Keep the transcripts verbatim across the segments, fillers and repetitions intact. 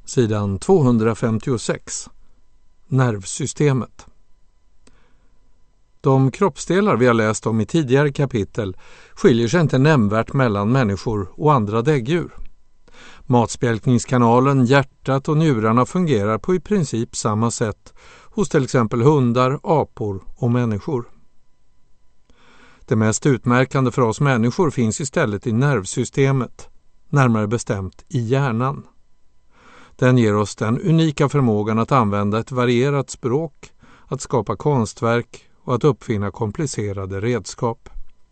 Sidan tvåhundrafemtiosex. Nervsystemet. De kroppsdelar vi har läst om i tidigare kapitel skiljer sig inte nämnvärt mellan människor och andra däggdjur. Matspjälkningskanalen, hjärtat och njurarna fungerar på i princip samma sätt hos till exempel hundar, apor och människor. Det mest utmärkande för oss människor finns istället i nervsystemet, närmare bestämt i hjärnan. Den ger oss den unika förmågan att använda ett varierat språk, att skapa konstverk och att uppfinna komplicerade redskap.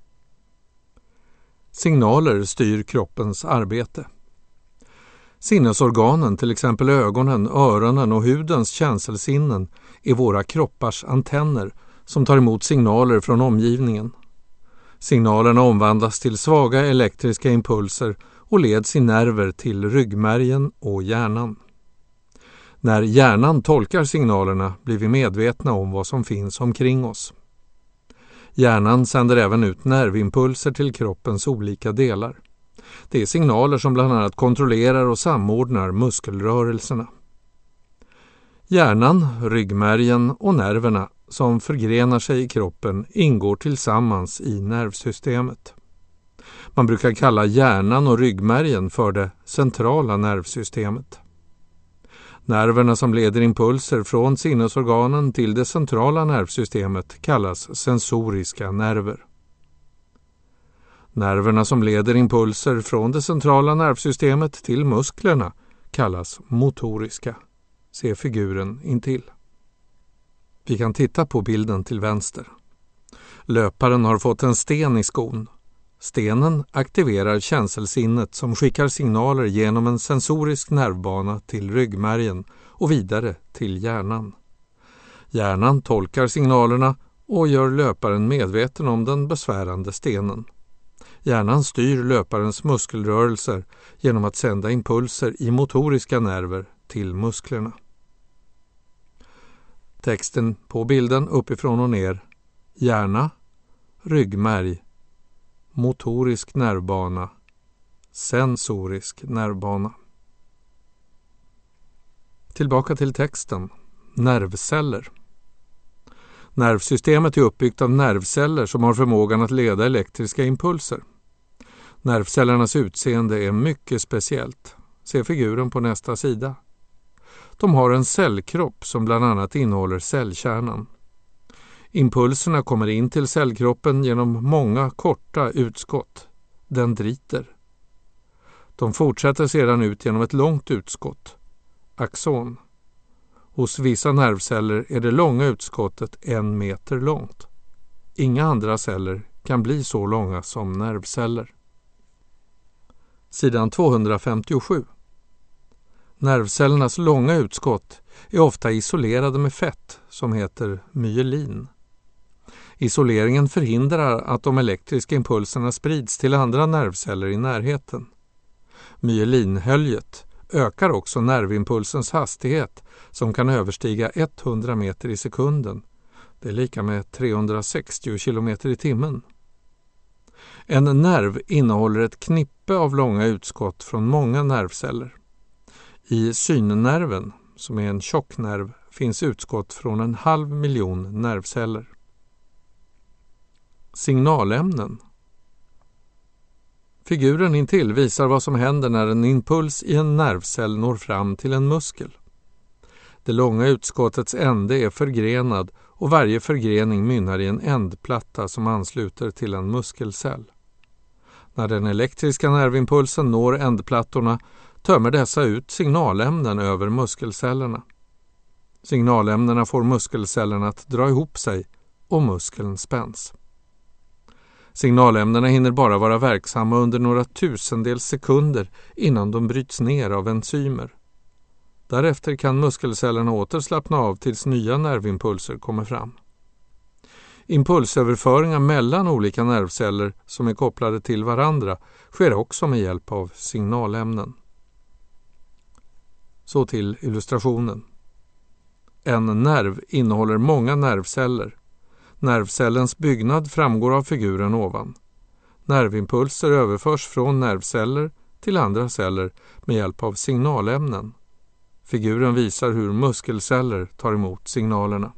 Signaler styr kroppens arbete. Sinnesorganen, till exempel ögonen, öronen och hudens känselsinnen, är våra kroppars antenner som tar emot signaler från omgivningen. Signalerna omvandlas till svaga elektriska impulser och leds i nerver till ryggmärgen och hjärnan. När hjärnan tolkar signalerna blir vi medvetna om vad som finns omkring oss. Hjärnan sänder även ut nervimpulser till kroppens olika delar. Det är signaler som bland annat kontrollerar och samordnar muskelrörelserna. Hjärnan, ryggmärgen och nerverna som förgrenar sig i kroppen ingår tillsammans i nervsystemet. Man brukar kalla hjärnan och ryggmärgen för det centrala nervsystemet. Nerverna som leder impulser från sinnesorganen till det centrala nervsystemet kallas sensoriska nerver. Nerverna som leder impulser från det centrala nervsystemet till musklerna kallas motoriska. Se figuren intill. Vi kan titta på bilden till vänster. Löparen har fått en sten i skon. Stenen aktiverar känselsinnet som skickar signaler genom en sensorisk nervbana till ryggmärgen och vidare till hjärnan. Hjärnan tolkar signalerna och gör löparen medveten om den besvärande stenen. Hjärnan styr löparens muskelrörelser genom att sända impulser i motoriska nerver till musklerna. Texten på bilden uppifrån och ner. Hjärna, ryggmärg, motorisk nervbana, sensorisk nervbana. Tillbaka till texten. Nervceller. Nervsystemet är uppbyggt av nervceller som har förmågan att leda elektriska impulser. Nervcellernas utseende är mycket speciellt. Se figuren på nästa sida. De har en cellkropp som bland annat innehåller cellkärnan. Impulserna kommer in till cellkroppen genom många korta utskott, dendriter. De fortsätter sedan ut genom ett långt utskott, axon. Hos vissa nervceller är det långa utskottet en meter långt. Inga andra celler kan bli så långa som nervceller. Sidan tvåhundrafemtiosju. Nervcellernas långa utskott är ofta isolerade med fett som heter myelin. Isoleringen förhindrar att de elektriska impulserna sprids till andra nervceller i närheten. Myelinhöljet ökar också nervimpulsens hastighet som kan överstiga hundra meter i sekunden. Det är lika med trehundrasextio kilometer i timmen. En nerv innehåller ett knippe av långa utskott från många nervceller. I synnerven, som är en tjocknerv, finns utskott från en halv miljon nervceller. Signalämnen. Figuren intill visar vad som händer när en impuls i en nervcell når fram till en muskel. Det långa utskottets ände är förgrenad och varje förgrening mynnar i en ändplatta som ansluter till en muskelcell. När den elektriska nervimpulsen når ändplattorna tömmer dessa ut signalämnen över muskelcellerna. Signalämnena får muskelcellerna att dra ihop sig och muskeln spänns. Signalämnena hinner bara vara verksamma under några tusendels sekunder innan de bryts ner av enzymer. Därefter kan muskelcellerna åter slappna av tills nya nervimpulser kommer fram. Impulsöverföringar mellan olika nervceller som är kopplade till varandra sker också med hjälp av signalämnen. Så till illustrationen. En nerv innehåller många nervceller. Nervcellens byggnad framgår av figuren ovan. Nervimpulser överförs från nervceller till andra celler med hjälp av signalämnen. Figuren visar hur muskelceller tar emot signalerna.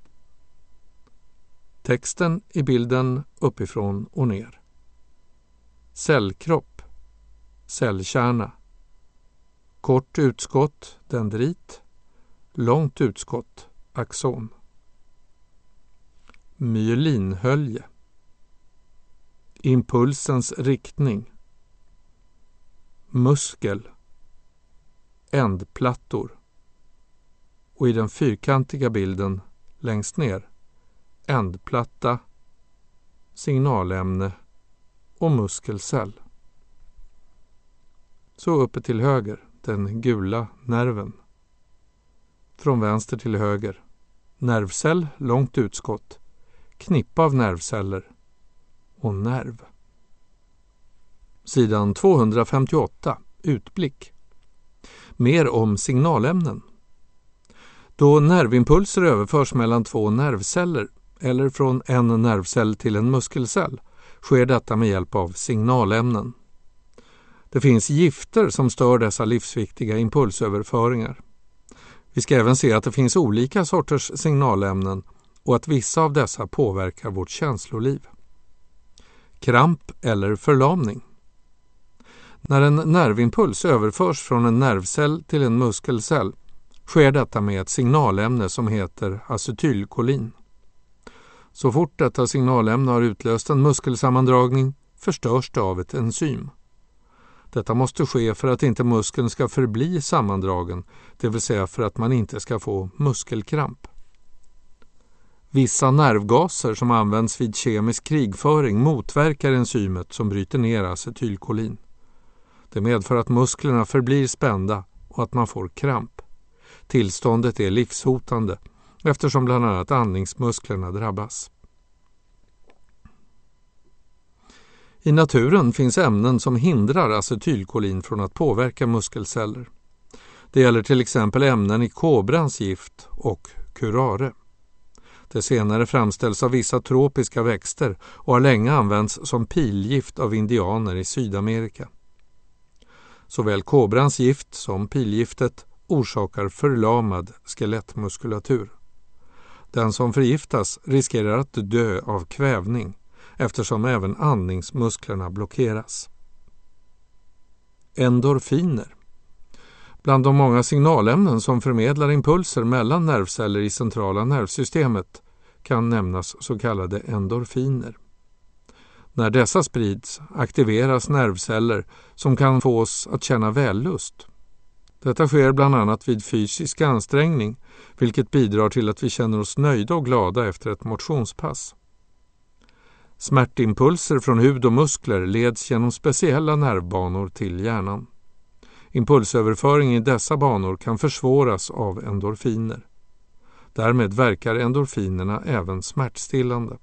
Texten i bilden uppifrån och ner. Cellkropp, cellkärna. Kort utskott, dendrit. Långt utskott, axon. Myelinhölje. Impulsens riktning. Muskel. Ändplattor. Och i den fyrkantiga bilden längst ner ändplatta, signalämne och muskelcell. Så uppe till höger, den gula nerven. Från vänster till höger, nervcell, långt utskott, knippa av nervceller och nerv. Sidan tvåhundrafemtioåtta, utblick. Mer om signalämnen. Då nervimpulser överförs mellan två nervceller eller från en nervcell till en muskelcell sker detta med hjälp av signalämnen. Det finns gifter som stör dessa livsviktiga impulsöverföringar. Vi ska även se att det finns olika sorters signalämnen och att vissa av dessa påverkar vårt känsloliv. Kramp eller förlamning. När en nervimpuls överförs från en nervcell till en muskelcell sker detta med ett signalämne som heter acetylkolin. Så fort detta signalämne har utlöst en muskelsammandragning förstörs det av ett enzym. Detta måste ske för att inte muskeln ska förbli sammandragen, det vill säga för att man inte ska få muskelkramp. Vissa nervgaser som används vid kemisk krigföring motverkar enzymet som bryter ner acetylkolin. Det medför att musklerna förblir spända och att man får kramp. Tillståndet är livshotande eftersom bland annat andningsmusklerna drabbas. I naturen finns ämnen som hindrar acetylkolin från att påverka muskelceller. Det gäller till exempel ämnen i kobrans gift och curare. Det senare framställs av vissa tropiska växter och har länge använts som pilgift av indianer i Sydamerika. Såväl kobrans gift som pilgiftet orsakar förlamad skelettmuskulatur. Den som förgiftas riskerar att dö av kvävning eftersom även andningsmusklerna blockeras. Endorfiner. Bland de många signalämnen som förmedlar impulser mellan nervceller i centrala nervsystemet kan nämnas så kallade endorfiner. När dessa sprids aktiveras nervceller som kan få oss att känna vällust. Detta sker bland annat vid fysisk ansträngning, vilket bidrar till att vi känner oss nöjda och glada efter ett motionspass. Smärtimpulser från hud och muskler leds genom speciella nervbanor till hjärnan. Impulsöverföring i dessa banor kan försvåras av endorfiner. Därmed verkar endorfinerna även smärtstillande.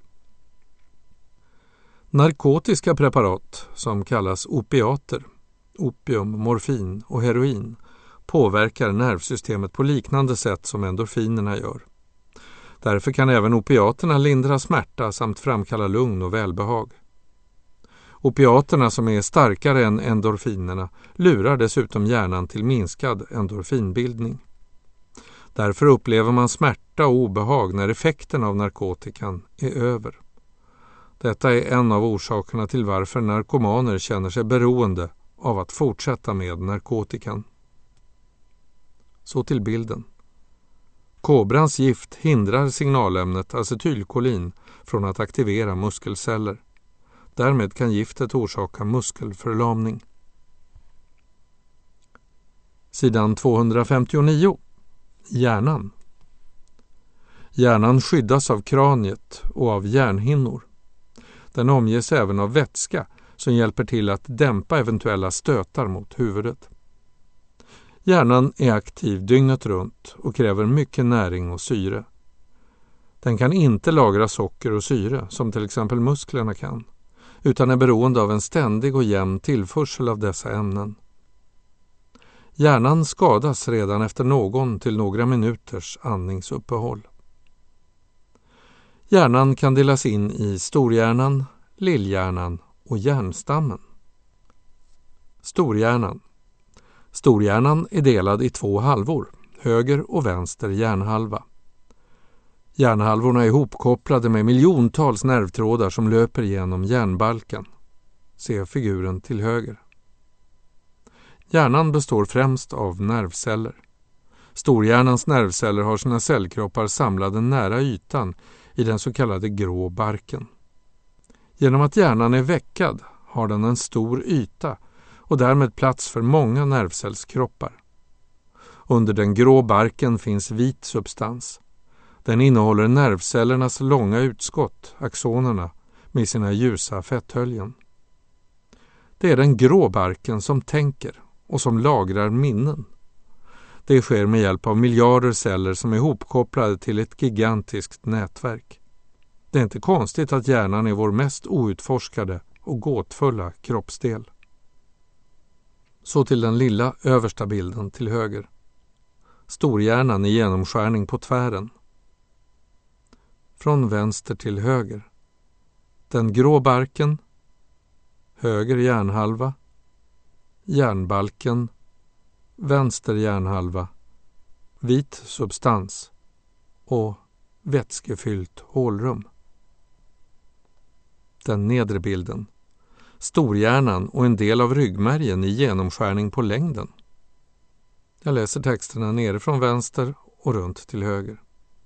Narkotiska preparat som kallas opiater, opium, morfin och heroin påverkar nervsystemet på liknande sätt som endorfinerna gör. Därför kan även opiaterna lindra smärta samt framkalla lugn och välbehag. Opiaterna som är starkare än endorfinerna lurar dessutom hjärnan till minskad endorfinbildning. Därför upplever man smärta och obehag när effekten av narkotikan är över. Detta är en av orsakerna till varför narkomaner känner sig beroende av att fortsätta med narkotikan. Så till bilden. Kobrans gift hindrar signalämnet acetylkolin från att aktivera muskelceller. Därmed kan giftet orsaka muskelförlamning. Sidan tvåhundrafemtionio. Hjärnan. Hjärnan skyddas av kraniet och av hjärnhinnor. Den omges även av vätska som hjälper till att dämpa eventuella stötar mot huvudet. Hjärnan är aktiv dygnet runt och kräver mycket näring och syre. Den kan inte lagra socker och syre som till exempel musklerna kan, utan är beroende av en ständig och jämn tillförsel av dessa ämnen. Hjärnan skadas redan efter någon till några minuters andningsuppehåll. Hjärnan kan delas in i storhjärnan, lillhjärnan och hjärnstammen. Storhjärnan. Storhjärnan är delad i två halvor, höger och vänster hjärnhalva. Hjärnhalvorna är ihopkopplade med miljontals nervtrådar som löper genom hjärnbalken. Se figuren till höger. Hjärnan består främst av nervceller. Storhjärnans nervceller har sina cellkroppar samlade nära ytan i den så kallade grå barken. Genom att hjärnan är veckad har den en stor yta och därmed plats för många nervcellskroppar. Under den grå barken finns vit substans. Den innehåller nervcellernas långa utskott, axonerna, med sina ljusa fetthöljen. Det är den grå barken som tänker och som lagrar minnen. Det sker med hjälp av miljarder celler som är ihopkopplade till ett gigantiskt nätverk. Det är inte konstigt att hjärnan är vår mest outforskade och gåtfulla kroppsdel. Så till den lilla översta bilden till höger. Storhjärnan i genomskärning på tvären. Från vänster till höger. Den grå barken, höger hjärnhalva, hjärnbalken, vänster hjärnhalva, vit substans och vätskefyllt hålrum. Den nedre bilden. Storhjärnan och en del av ryggmärgen i genomskärning på längden. Jag läser texterna nere från vänster och runt till höger.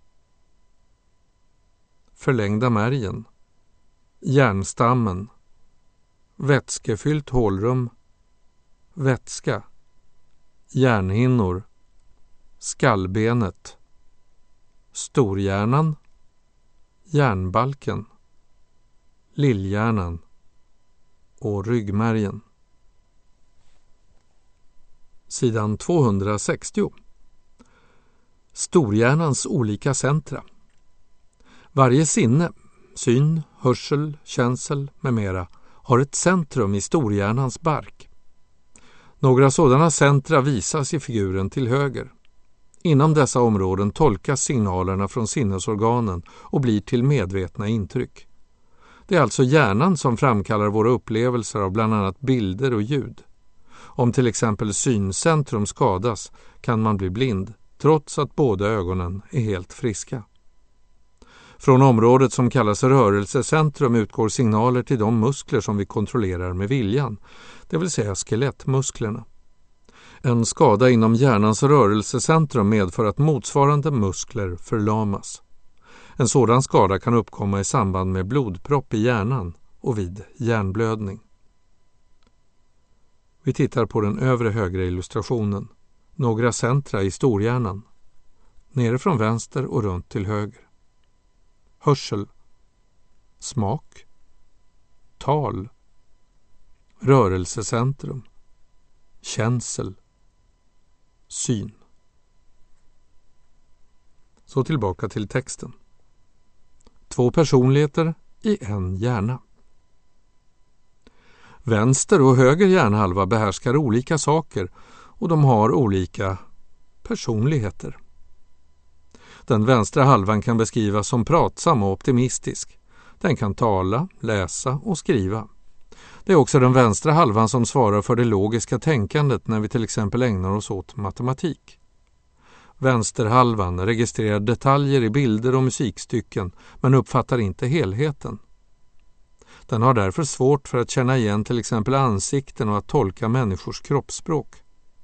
Förlängda märgen, hjärnstammen, vätskefyllt hålrum, vätska, hjärnhinnor, skallbenet, storhjärnan, hjärnbalken, lillhjärnan och ryggmärgen. Sidan tvåhundrasextio. Storhjärnans olika centra. Varje sinne, syn, hörsel, känsel med mera, har ett centrum i storhjärnans bark. Några sådana centra visas i figuren till höger. Inom dessa områden tolkas signalerna från sinnesorganen och blir till medvetna intryck. Det är alltså hjärnan som framkallar våra upplevelser av bland annat bilder och ljud. Om till exempel syncentrum skadas kan man bli blind, trots att båda ögonen är helt friska. Från området som kallas rörelsecentrum utgår signaler till de muskler som vi kontrollerar med viljan, det vill säga skelettmusklerna. En skada inom hjärnans rörelsecentrum medför att motsvarande muskler förlamas. En sådan skada kan uppkomma i samband med blodpropp i hjärnan och vid hjärnblödning. Vi tittar på den övre högra illustrationen. Några centra i storhjärnan. Nere från vänster och runt till höger. Hörsel, smak, tal, rörelsecentrum, känsel, syn. Så tillbaka till texten. Två personligheter i en hjärna. Vänster och höger hjärnhalva behärskar olika saker och de har olika personligheter. Den vänstra halvan kan beskrivas som pratsam och optimistisk. Den kan tala, läsa och skriva. Det är också den vänstra halvan som svarar för det logiska tänkandet när vi till exempel ägnar oss åt matematik. Vänsterhalvan registrerar detaljer i bilder och musikstycken men uppfattar inte helheten. Den har därför svårt för att känna igen till exempel ansikten och att tolka människors kroppsspråk.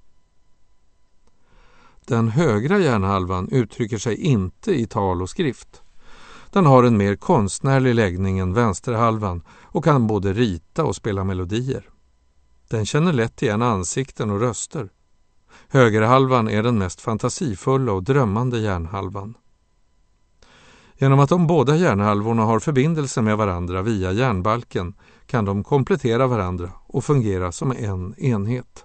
Den högra hjärnhalvan uttrycker sig inte i tal och skrift. Den har en mer konstnärlig läggning än vänsterhalvan och kan både rita och spela melodier. Den känner lätt igen ansikten och röster. Högerhalvan är den mest fantasifulla och drömmande hjärnhalvan. Genom att de båda hjärnhalvorna har förbindelse med varandra via hjärnbalken kan de komplettera varandra och fungera som en enhet.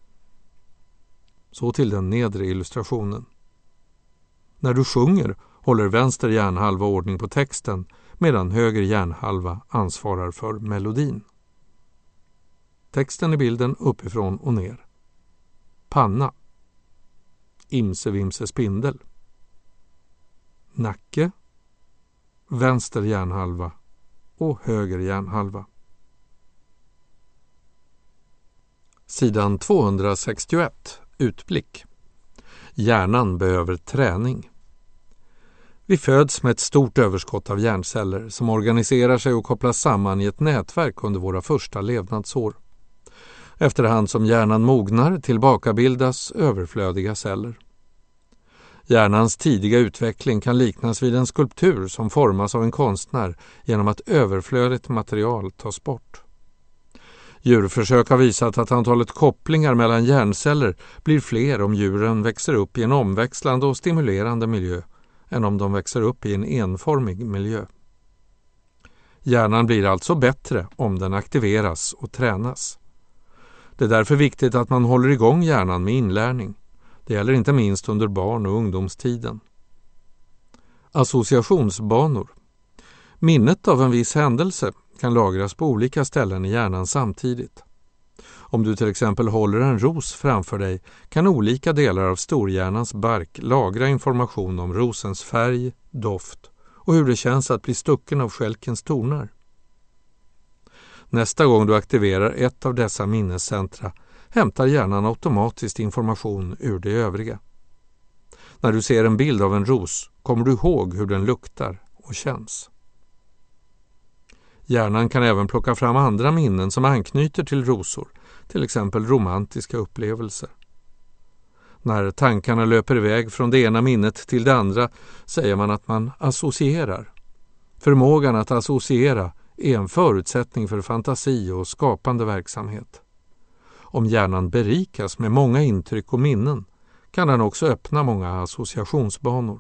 Så till den nedre illustrationen. När du sjunger håller vänster hjärnhalva ordning på texten medan höger hjärnhalva ansvarar för melodin. Texten i bilden uppifrån och ner. Panna. Imse vimse spindel. Nacke. Vänster hjärnhalva och höger hjärnhalva. Sidan tvåhundrasextioett. Utblick. Hjärnan behöver träning. Vi föds med ett stort överskott av hjärnceller som organiserar sig och kopplas samman i ett nätverk under våra första levnadsår. Efterhand som hjärnan mognar tillbakabildas överflödiga celler. Hjärnans tidiga utveckling kan liknas vid en skulptur som formas av en konstnär genom att överflödigt material tas bort. Djurförsök har visat att antalet kopplingar mellan hjärnceller blir fler om djuren växer upp i en omväxlande och stimulerande miljö än om de växer upp i en enformig miljö. Hjärnan blir alltså bättre om den aktiveras och tränas. Det är därför viktigt att man håller igång hjärnan med inlärning. Det gäller inte minst under barn- och ungdomstiden. Associationsbanor. Minnet av en viss händelse kan lagras på olika ställen i hjärnan samtidigt. Om du till exempel håller en ros framför dig kan olika delar av storhjärnans bark lagra information om rosens färg, doft och hur det känns att bli stucken av stjälkens tornar. Nästa gång du aktiverar ett av dessa minnescentra hämtar hjärnan automatiskt information ur det övriga. När du ser en bild av en ros kommer du ihåg hur den luktar och känns. Hjärnan kan även plocka fram andra minnen som anknyter till rosor, till exempel romantiska upplevelser. När tankarna löper iväg från det ena minnet till det andra säger man att man associerar. Förmågan att associera är en förutsättning för fantasi och skapande verksamhet. Om hjärnan berikas med många intryck och minnen kan den också öppna många associationsbanor.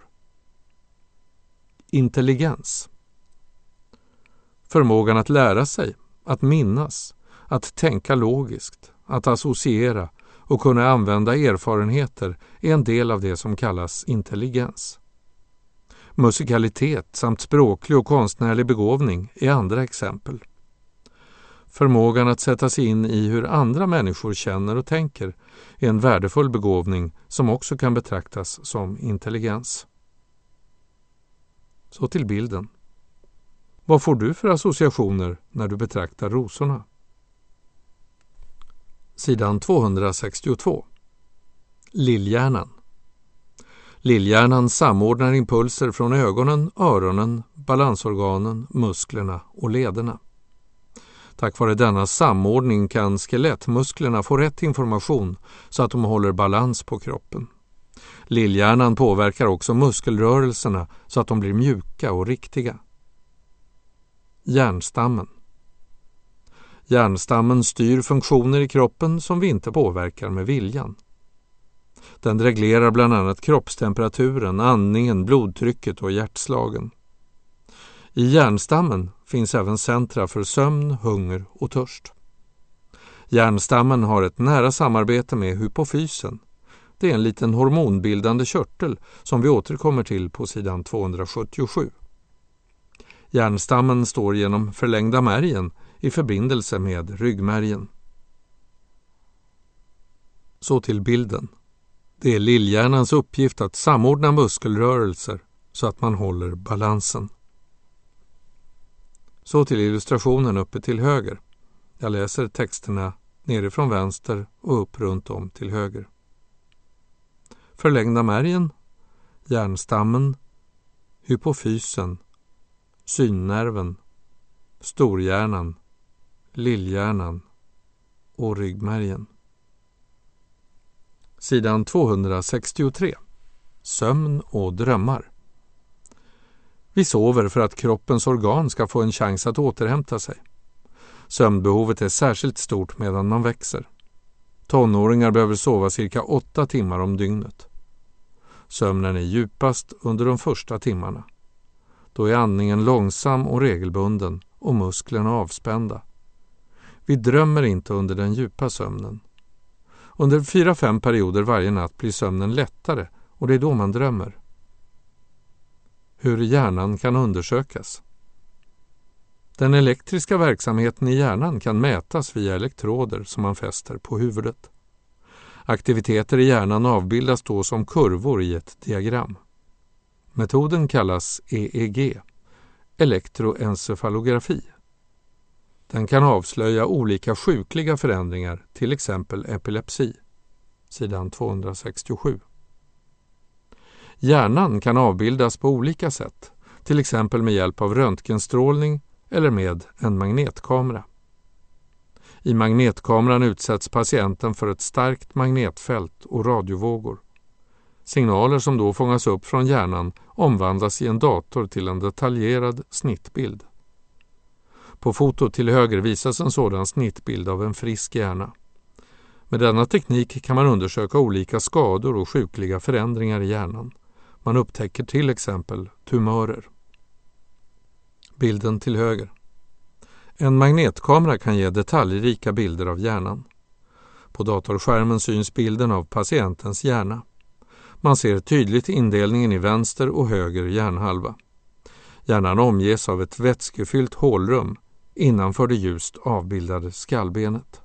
Intelligens. Förmågan att lära sig, att minnas, att tänka logiskt, att associera och kunna använda erfarenheter är en del av det som kallas intelligens. Musikalitet samt språklig och konstnärlig begåvning är andra exempel. Förmågan att sätta sig in i hur andra människor känner och tänker är en värdefull begåvning som också kan betraktas som intelligens. Så till bilden. Vad får du för associationer när du betraktar rosorna? Sidan tvåhundrasextiotvå. Lillhjärnan. Lillhjärnan samordnar impulser från ögonen, öronen, balansorganen, musklerna och lederna. Tack vare denna samordning kan skelettmusklerna få rätt information så att de håller balans på kroppen. Lillhjärnan påverkar också muskelrörelserna så att de blir mjuka och riktiga. Hjärnstammen. Hjärnstammen styr funktioner i kroppen som vi inte påverkar med viljan. Den reglerar bland annat kroppstemperaturen, andningen, blodtrycket och hjärtslagen. I hjärnstammen finns även centra för sömn, hunger och törst. Hjärnstammen har ett nära samarbete med hypofysen. Det är en liten hormonbildande körtel som vi återkommer till på sidan tvåhundrasjuttiosju. Hjärnstammen står genom förlängda märgen i förbindelse med ryggmärgen. Så till bilden. Det är lillhjärnans uppgift att samordna muskelrörelser så att man håller balansen. Så till illustrationen uppe till höger. Jag läser texterna nerifrån vänster och upp runt om till höger. Förlängda märgen, hjärnstammen, hypofysen, synnerven, storhjärnan, lillhjärnan och ryggmärgen. Sidan tvåhundrasextiotre. Sömn och drömmar. Vi sover för att kroppens organ ska få en chans att återhämta sig. Sömnbehovet är särskilt stort medan man växer. Tonåringar behöver sova cirka åtta timmar om dygnet. Sömnen är djupast under de första timmarna. Då är andningen långsam och regelbunden och musklerna avspända. Vi drömmer inte under den djupa sömnen. Under fyra fem perioder varje natt blir sömnen lättare och det är då man drömmer. Hur hjärnan kan undersökas. Den elektriska verksamheten i hjärnan kan mätas via elektroder som man fäster på huvudet. Aktiviteter i hjärnan avbildas då som kurvor i ett diagram. Metoden kallas E E G, elektroencefalografi. Den kan avslöja olika sjukliga förändringar, till exempel epilepsi. Sidan tvåhundrasextiosju. Hjärnan kan avbildas på olika sätt, till exempel med hjälp av röntgenstrålning eller med en magnetkamera. I magnetkameran utsätts patienten för ett starkt magnetfält och radiovågor. Signaler som då fångas upp från hjärnan omvandlas i en dator till en detaljerad snittbild. På fotot till höger visas en sådan snittbild av en frisk hjärna. Med denna teknik kan man undersöka olika skador och sjukliga förändringar i hjärnan. Man upptäcker till exempel tumörer. Bilden till höger. En magnetkamera kan ge detaljrika bilder av hjärnan. På datorskärmen syns bilden av patientens hjärna. Man ser tydligt indelningen i vänster och höger hjärnhalva. Hjärnan omges av ett vätskefyllt hålrum innanför det ljust avbildade skallbenet.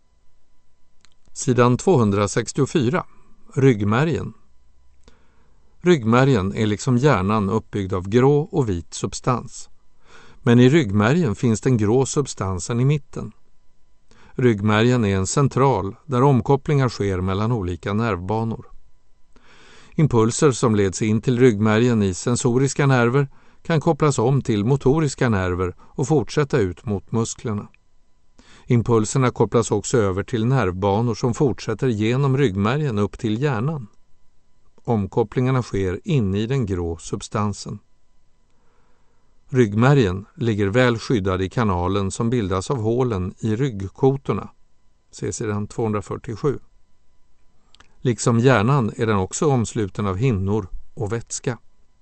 Sidan tvåhundrasextiofyra. Ryggmärgen. Ryggmärgen är liksom hjärnan uppbyggd av grå och vit substans. Men i ryggmärgen finns den grå substansen i mitten. Ryggmärgen är en central där omkopplingar sker mellan olika nervbanor. Impulser som leds in till ryggmärgen i sensoriska nerver kan kopplas om till motoriska nerver och fortsätta ut mot musklerna. Impulserna kopplas också över till nervbanor som fortsätter genom ryggmärgen upp till hjärnan. Omkopplingarna sker inne i den grå substansen. Ryggmärgen ligger väl skyddad i kanalen som bildas av hålen i ryggkotorna. Se sidan tvåhundrafyrtiosju. Liksom hjärnan är den också omsluten av hinnor och vätska.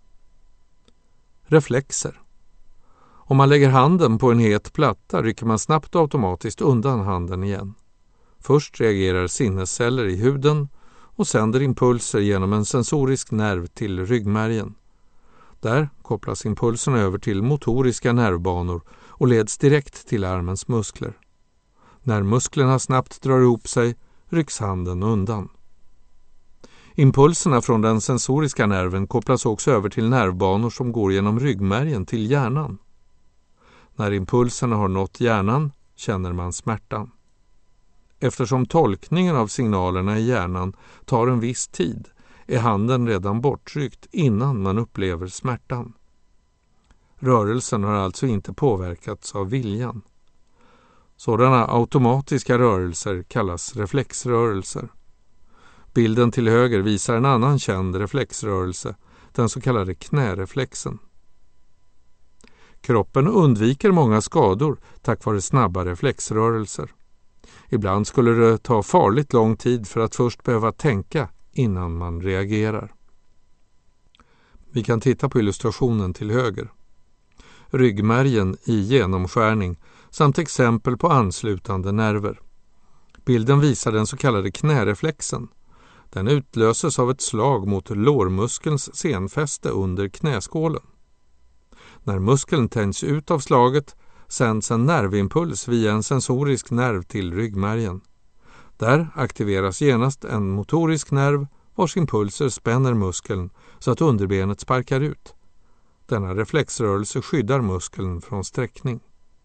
Reflexer. Om man lägger handen på en het platta rycker man snabbt och automatiskt undan handen igen. Först reagerar sinnesceller i huden och sänder impulser genom en sensorisk nerv till ryggmärgen. Där kopplas impulserna över till motoriska nervbanor och leds direkt till armens muskler. När musklerna snabbt drar ihop sig rycks handen undan. Impulserna från den sensoriska nerven kopplas också över till nervbanor som går genom ryggmärgen till hjärnan. När impulserna har nått hjärnan känner man smärtan. Eftersom tolkningen av signalerna i hjärnan tar en viss tid är handen redan bortryckt innan man upplever smärtan. Rörelsen har alltså inte påverkats av viljan. Sådana automatiska rörelser kallas reflexrörelser. Bilden till höger visar en annan känd reflexrörelse, den så kallade knäreflexen. Kroppen undviker många skador tack vare snabba reflexrörelser. Ibland skulle det ta farligt lång tid för att först behöva tänka innan man reagerar. Vi kan titta på illustrationen till höger. Ryggmärgen i genomskärning samt exempel på anslutande nerver. Bilden visar den så kallade knäreflexen. Den utlöses av ett slag mot lårmuskelns senfäste under knäskålen. När muskeln tänds ut av slaget sänds en nervimpuls via en sensorisk nerv till ryggmärgen. Där aktiveras genast en motorisk nerv vars impulser spänner muskeln så att underbenet sparkar ut. Denna reflexrörelse skyddar muskeln från sträckning.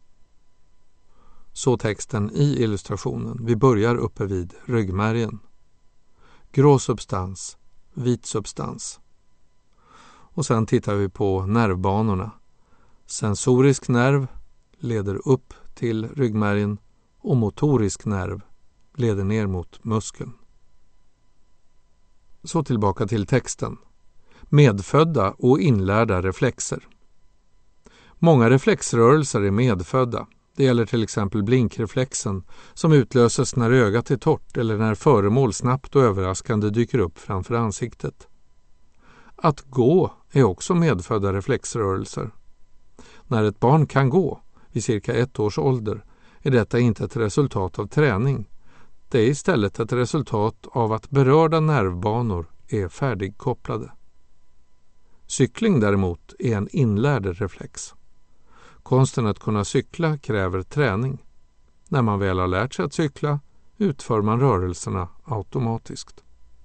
Så texten i illustrationen. Vi börjar uppe vid ryggmärgen. Grå substans, vit substans. Och sen tittar vi på nervbanorna. Sensorisk nerv leder upp till ryggmärgen och motorisk nerv leder ner mot muskeln. Så tillbaka till texten. Medfödda och inlärda reflexer. Många reflexrörelser är medfödda. Det gäller till exempel blinkreflexen som utlöses när ögat är torrt eller när föremål snabbt och överraskande dyker upp framför ansiktet. Att gå är också medfödda reflexrörelser. När ett barn kan gå vid cirka ett års ålder är detta inte ett resultat av träning. Det är istället ett resultat av att berörda nervbanor är färdigkopplade. Cykling däremot är en inlärd reflex. Konsten att kunna cykla kräver träning. När man väl har lärt sig att cykla utför man rörelserna automatiskt.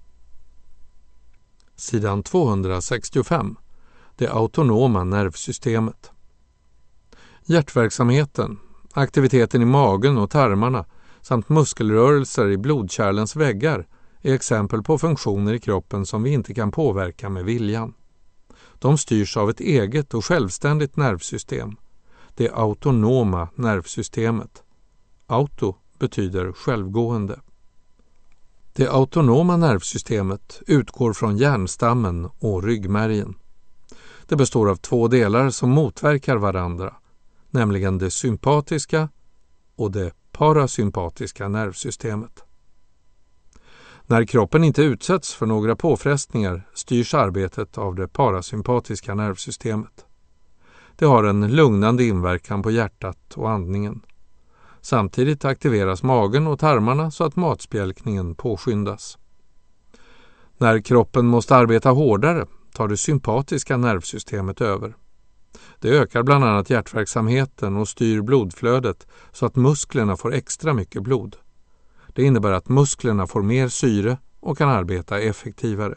Sidan tvåhundrasextiofem. Det autonoma nervsystemet. Hjärtverksamheten, aktiviteten i magen och tarmarna samt muskelrörelser i blodkärlens väggar är exempel på funktioner i kroppen som vi inte kan påverka med viljan. De styrs av ett eget och självständigt nervsystem, det autonoma nervsystemet. Auto betyder självgående. Det autonoma nervsystemet utgår från hjärnstammen och ryggmärgen. Det består av två delar som motverkar varandra, nämligen det sympatiska och det parasympatiska nervsystemet. När kroppen inte utsätts för några påfrestningar styrs arbetet av det parasympatiska nervsystemet. Det har en lugnande inverkan på hjärtat och andningen. Samtidigt aktiveras magen och tarmarna så att matspjälkningen påskyndas. När kroppen måste arbeta hårdare tar det sympatiska nervsystemet över. Det ökar bland annat hjärtverksamheten och styr blodflödet så att musklerna får extra mycket blod. Det innebär att musklerna får mer syre och kan arbeta effektivare.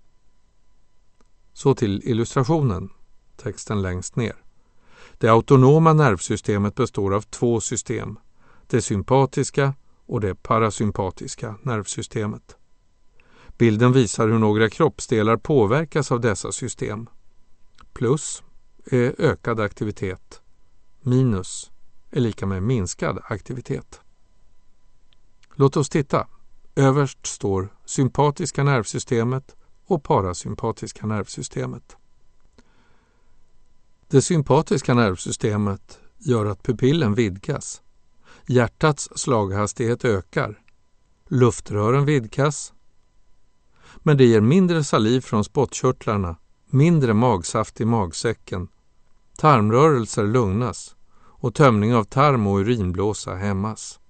Så till illustrationen, texten längst ner. Det autonoma nervsystemet består av två system, det sympatiska och det parasympatiska nervsystemet. Bilden visar hur några kroppsdelar påverkas av dessa system. Plus är ökad aktivitet. Minus är lika med minskad aktivitet. Låt oss titta. Överst står sympatiska nervsystemet och parasympatiska nervsystemet. Det sympatiska nervsystemet gör att pupillen vidgas. Hjärtats slaghastighet ökar. Luftrören vidgas. Men det ger mindre saliv från spottkörtlarna, mindre magsaft i magsäcken. Tarmrörelser lugnas och tömning av tarm och urinblåsa hämmas.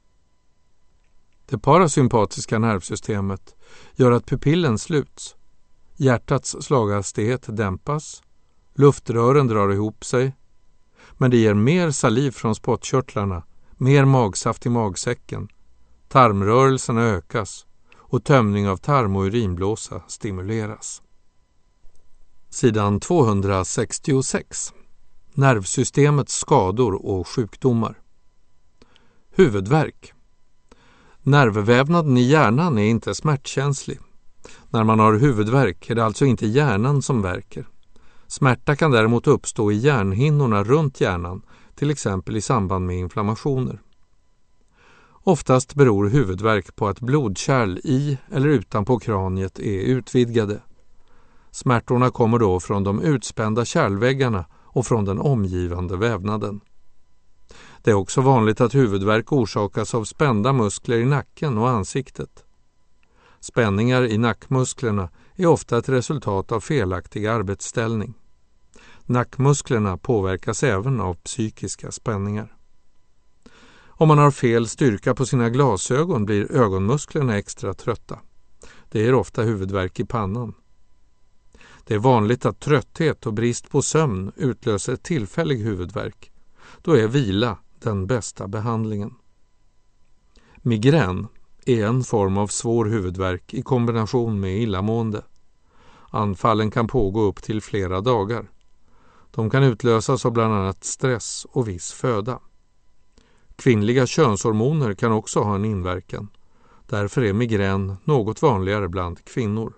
Det parasympatiska nervsystemet gör att pupillen sluts. Hjärtats slaghastighet dämpas. Luftrören drar ihop sig. Men det ger mer saliv från spottkörtlarna, mer magsaft i magsäcken. Tarmrörelserna ökas och tömning av tarm och urinblåsa stimuleras. Sidan tvåhundrasextiosex. Nervsystemets skador och sjukdomar. Huvudvärk. Nervvävnaden i hjärnan är inte smärtkänslig. När man har huvudvärk är det alltså inte hjärnan som värker. Smärta kan däremot uppstå i hjärnhinnorna runt hjärnan, till exempel i samband med inflammationer. Oftast beror huvudvärk på att blodkärl i eller utanpå kraniet är utvidgade. Smärtorna kommer då från de utspända kärlväggarna och från den omgivande vävnaden. Det är också vanligt att huvudvärk orsakas av spända muskler i nacken och ansiktet. Spänningar i nackmusklerna är ofta ett resultat av felaktig arbetsställning. Nackmusklerna påverkas även av psykiska spänningar. Om man har fel styrka på sina glasögon blir ögonmusklerna extra trötta. Det är ofta huvudvärk i pannan. Det är vanligt att trötthet och brist på sömn utlöser tillfällig huvudvärk. Då är vila den bästa behandlingen. Migrän är en form av svår huvudvärk i kombination med illamående. Anfallen kan pågå upp till flera dagar. De kan utlösas av bland annat stress och viss föda. Kvinnliga könshormoner kan också ha en inverkan. Därför är migrän något vanligare bland kvinnor.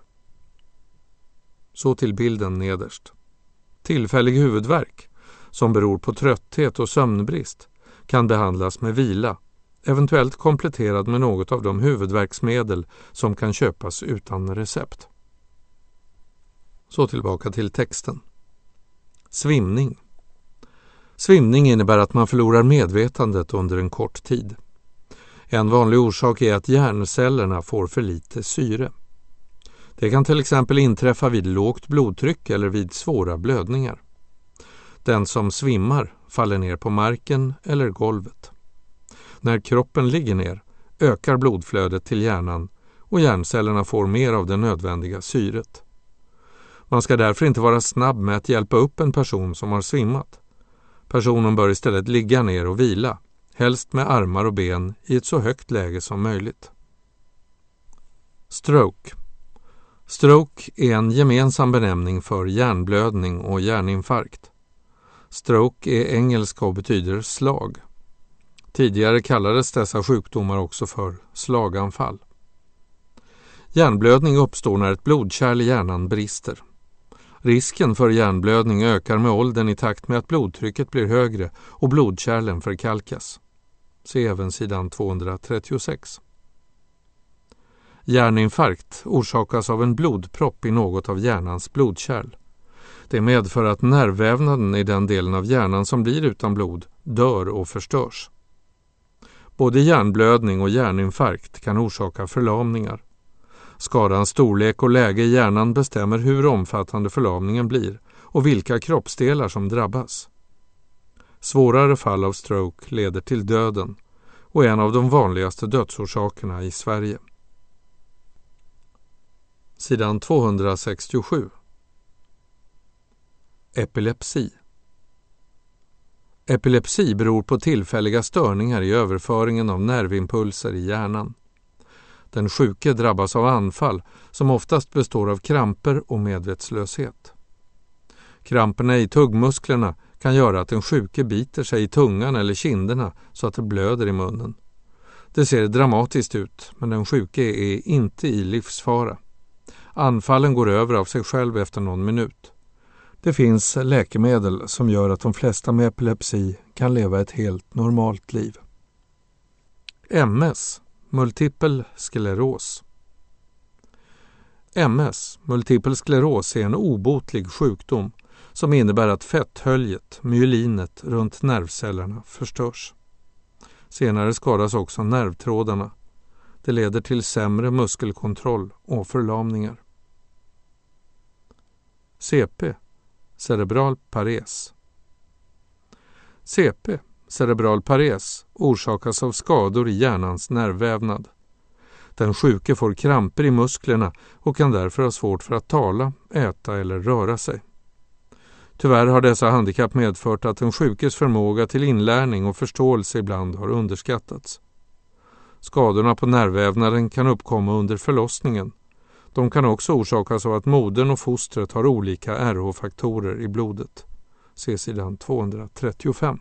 Så till bilden nederst. Tillfällig huvudvärk, som beror på trötthet och sömnbrist, kan behandlas med vila, eventuellt kompletterad med något av de huvudvärksmedel som kan köpas utan recept. Så tillbaka till texten. Svimning. Svimning innebär att man förlorar medvetandet under en kort tid. En vanlig orsak är att hjärncellerna får för lite syre. Det kan till exempel inträffa vid lågt blodtryck eller vid svåra blödningar. Den som svimmar faller ner på marken eller golvet. När kroppen ligger ner ökar blodflödet till hjärnan och hjärncellerna får mer av det nödvändiga syret. Man ska därför inte vara snabb med att hjälpa upp en person som har svimmat. Personen bör istället ligga ner och vila, helst med armar och ben i ett så högt läge som möjligt. Stroke. Stroke är en gemensam benämning för hjärnblödning och hjärninfarkt. Stroke är engelska och betyder slag. Tidigare kallades dessa sjukdomar också för slaganfall. Hjärnblödning uppstår när ett blodkärl i hjärnan brister. Risken för hjärnblödning ökar med åldern i takt med att blodtrycket blir högre och blodkärlen förkalkas. Se även sidan tvåhundratrettiosex. Hjärninfarkt orsakas av en blodpropp i något av hjärnans blodkärl. Det medför att nervvävnaden i den delen av hjärnan som blir utan blod dör och förstörs. Både hjärnblödning och hjärninfarkt kan orsaka förlamningar. Skadans storlek och läge i hjärnan bestämmer hur omfattande förlamningen blir och vilka kroppsdelar som drabbas. Svårare fall av stroke leder till döden och är en av de vanligaste dödsorsakerna i Sverige. Sidan tvåhundrasextiosju. Epilepsi. Epilepsi beror på tillfälliga störningar i överföringen av nervimpulser i hjärnan. Den sjuke drabbas av anfall som oftast består av kramper och medvetslöshet. Kramperna i tuggmusklerna kan göra att den sjuke biter sig i tungan eller kinderna så att det blöder i munnen. Det ser dramatiskt ut, men den sjuke är inte i livsfara. Anfallen går över av sig själv efter någon minut. Det finns läkemedel som gör att de flesta med epilepsi kan leva ett helt normalt liv. M S, multipel skleros. M S, multipel skleros, är en obotlig sjukdom som innebär att fetthöljet, myelinet, runt nervcellerna förstörs. Senare skadas också nervtrådarna. Det leder till sämre muskelkontroll och förlamningar. C P, cerebral pares. C P, cerebral pares, orsakas av skador i hjärnans nervvävnad. Den sjuke får kramper i musklerna och kan därför ha svårt för att tala, äta eller röra sig. Tyvärr har dessa handikapp medfört att den sjukes förmåga till inlärning och förståelse ibland har underskattats. Skadorna på nervvävnaden kan uppkomma under förlossningen. De kan också orsakas av att modern och fostret har olika R H-faktorer i blodet. Se sidan tvåhundratrettiofem.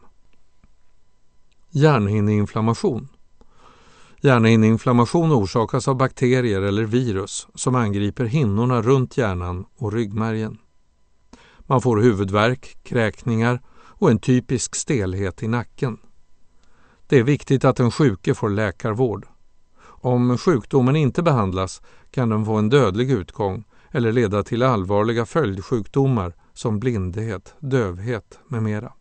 Hjärnhinneinflammation. Hjärnhinneinflammation orsakas av bakterier eller virus som angriper hinnorna runt hjärnan och ryggmärgen. Man får huvudvärk, kräkningar och en typisk stelhet i nacken. Det är viktigt att den sjuke får läkarvård. Om sjukdomen inte behandlas kan den få en dödlig utgång eller leda till allvarliga följdsjukdomar som blindhet, dövhet med mera.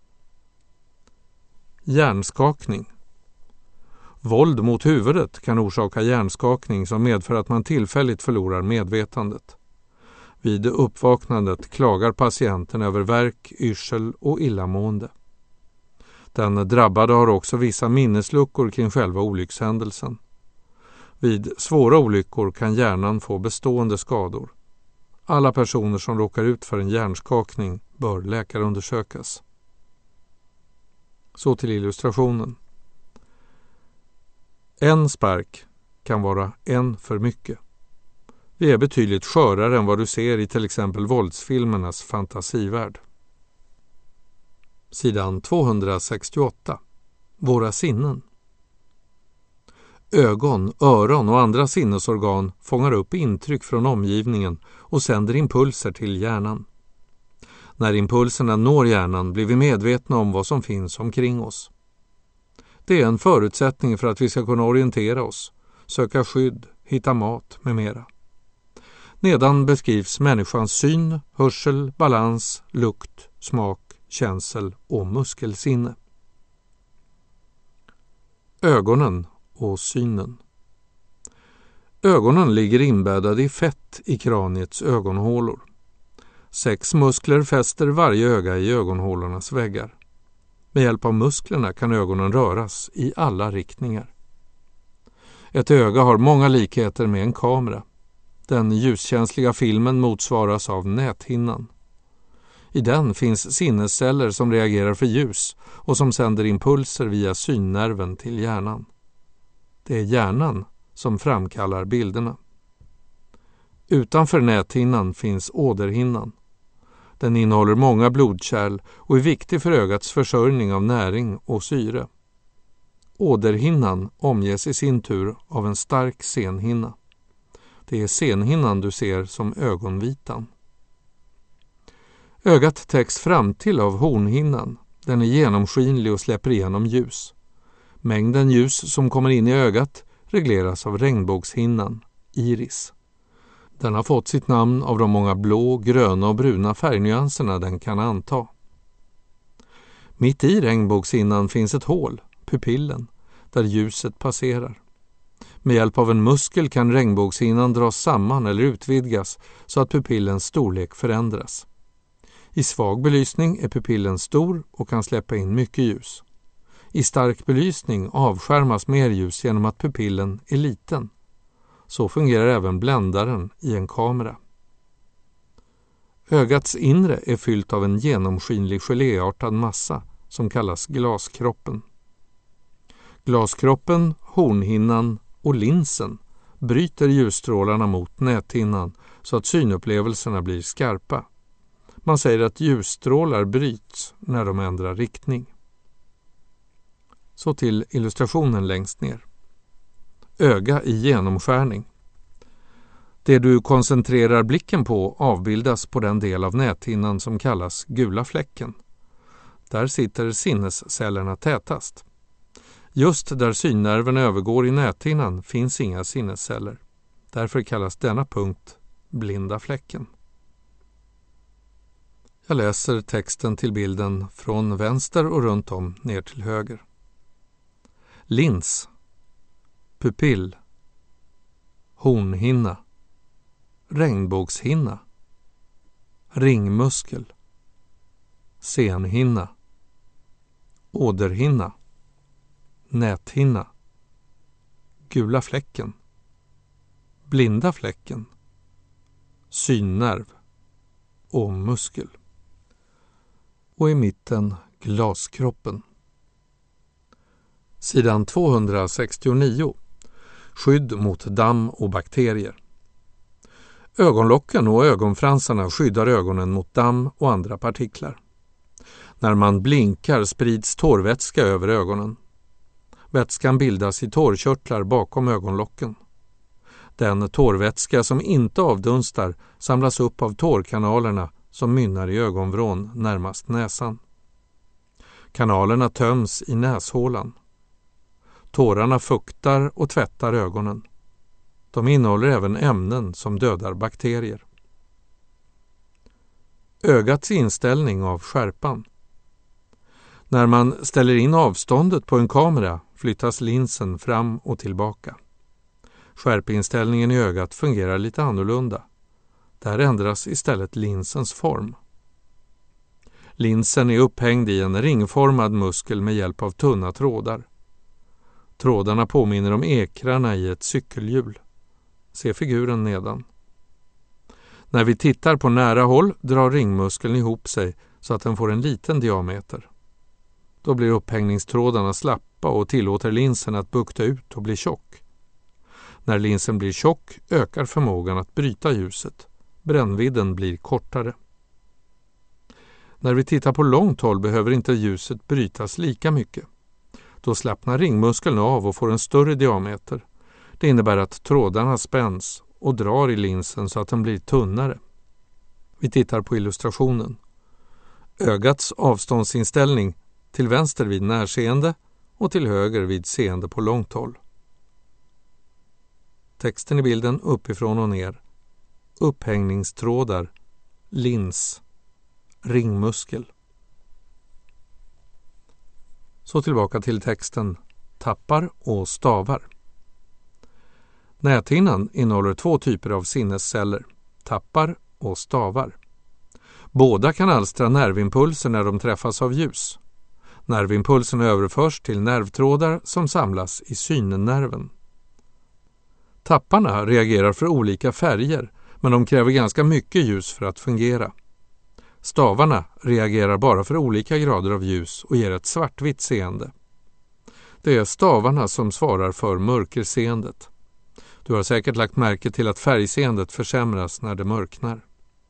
Hjärnskakning. Våld mot huvudet kan orsaka hjärnskakning som medför att man tillfälligt förlorar medvetandet. Vid uppvaknandet klagar patienten över värk, yrsel och illamående. Den drabbade har också vissa minnesluckor kring själva olyckshändelsen. Vid svåra olyckor kan hjärnan få bestående skador. Alla personer som råkar ut för en hjärnskakning bör läkarundersökas. Så till illustrationen. En spark kan vara en för mycket. Vi är betydligt skörare än vad du ser i till exempel våldsfilmernas fantasivärld. Sidan tvåhundrasextioåtta. Våra sinnen. Ögon, öron och andra sinnesorgan fångar upp intryck från omgivningen och sänder impulser till hjärnan. När impulserna når hjärnan blir vi medvetna om vad som finns omkring oss. Det är en förutsättning för att vi ska kunna orientera oss, söka skydd, hitta mat med mera. Nedan beskrivs människans syn, hörsel, balans, lukt, smak, känsel och muskelsinne. Ögonen och synen. Ögonen ligger inbäddade i fett i kraniets ögonhålor. Sex muskler fäster varje öga i ögonhålornas väggar. Med hjälp av musklerna kan ögonen röras i alla riktningar. Ett öga har många likheter med en kamera. Den ljuskänsliga filmen motsvaras av näthinnan. I den finns sinnesceller som reagerar för ljus och som sänder impulser via synnerven till hjärnan. Det är hjärnan som framkallar bilderna. Utanför näthinnan finns åderhinnan. Den innehåller många blodkärl och är viktig för ögats försörjning av näring och syre. Åderhinnan omges i sin tur av en stark senhinna. Det är senhinnan du ser som ögonvitan. Ögat täcks fram till av hornhinnan. Den är genomskinlig och släpper igenom ljus. Mängden ljus som kommer in i ögat regleras av regnbågshinnan, iris. Den har fått sitt namn av de många blå, gröna och bruna färgnyanserna den kan anta. Mitt i regnbågshinnan finns ett hål, pupillen, där ljuset passerar. Med hjälp av en muskel kan regnbågshinnan dras samman eller utvidgas så att pupillens storlek förändras. I svag belysning är pupillen stor och kan släppa in mycket ljus. I stark belysning avskärmas mer ljus genom att pupillen är liten. Så fungerar även bländaren i en kamera. Ögats inre är fyllt av en genomskinlig geléartad massa som kallas glaskroppen. Glaskroppen, hornhinnan och linsen bryter ljusstrålarna mot näthinnan så att synupplevelserna blir skarpa. Man säger att ljusstrålar bryts när de ändrar riktning. Så till illustrationen längst ner. Öga i genomskärning. Det du koncentrerar blicken på avbildas på den del av näthinnan som kallas gula fläcken. Där sitter sinnescellerna tätast. Just där synnerven övergår i näthinnan finns inga sinnesceller. Därför kallas denna punkt blinda fläcken. Jag läser texten till bilden från vänster och runt om ner till höger. Lins, pupill, hornhinna, regnbågshinna, ringmuskel, senhinna, åderhinna, näthinna, gula fläcken, blinda fläcken, synnerv och muskel. Och i mitten glaskroppen. Sidan tvåhundrasextionio. Skydd mot damm och bakterier. Ögonlocken och ögonfransarna skyddar ögonen mot damm och andra partiklar. När man blinkar sprids tårvätska över ögonen. Vätskan bildas i tårkörtlar bakom ögonlocken. Den tårvätska som inte avdunstar samlas upp av tårkanalerna som mynnar i ögonvrån närmast näsan. Kanalerna töms i näshålan. Tårarna fuktar och tvättar ögonen. De innehåller även ämnen som dödar bakterier. Ögats inställning av skärpan. När man ställer in avståndet på en kamera flyttas linsen fram och tillbaka. Skärpinställningen i ögat fungerar lite annorlunda. Där ändras istället linsens form. Linsen är upphängd i en ringformad muskel med hjälp av tunna trådar. Trådarna påminner om ekrarna i ett cykelhjul. Se figuren nedan. När vi tittar på nära håll drar ringmuskeln ihop sig så att den får en liten diameter. Då blir upphängningstrådarna slappa och tillåter linsen att bukta ut och bli tjock. När linsen blir tjock ökar förmågan att bryta ljuset. Brännvidden blir kortare. När vi tittar på långt håll behöver inte ljuset brytas lika mycket. Då slappnar ringmuskeln av och får en större diameter. Det innebär att trådarna spänns och drar i linsen så att den blir tunnare. Vi tittar på illustrationen. Ögats avståndsinställning till vänster vid närseende och till höger vid seende på långt håll. Texten i bilden uppifrån och ner. Upphängningstrådar, lins, ringmuskel. Så tillbaka till texten tappar och stavar. Näthinnan innehåller två typer av sinnesceller, tappar och stavar. Båda kan alstra nervimpulser när de träffas av ljus. Nervimpulsen överförs till nervtrådar som samlas i synnerven. Tapparna reagerar för olika färger, men de kräver ganska mycket ljus för att fungera. Stavarna reagerar bara för olika grader av ljus och ger ett svartvitt seende. Det är stavarna som svarar för mörkerseendet. Du har säkert lagt märke till att färgseendet försämras när det mörknar.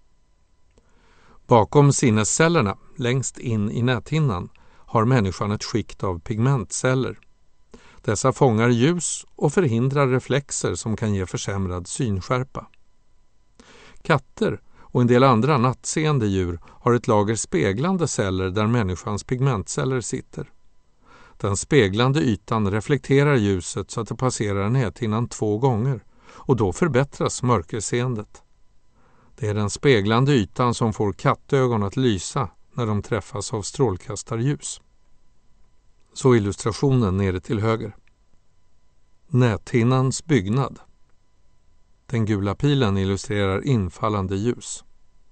Bakom sinnescellerna, längst in i näthinnan, har människan ett skikt av pigmentceller. Dessa fångar ljus och förhindrar reflexer som kan ge försämrad synskärpa. Katter och en del andra nattseende djur har ett lager speglande celler där människans pigmentceller sitter. Den speglande ytan reflekterar ljuset så att det passerar näthinnan två gånger och då förbättras mörkerseendet. Det är den speglande ytan som får kattögon att lysa när de träffas av strålkastarljus. Så illustrationen nere till höger. Näthinnans byggnad. Den gula pilen illustrerar infallande ljus.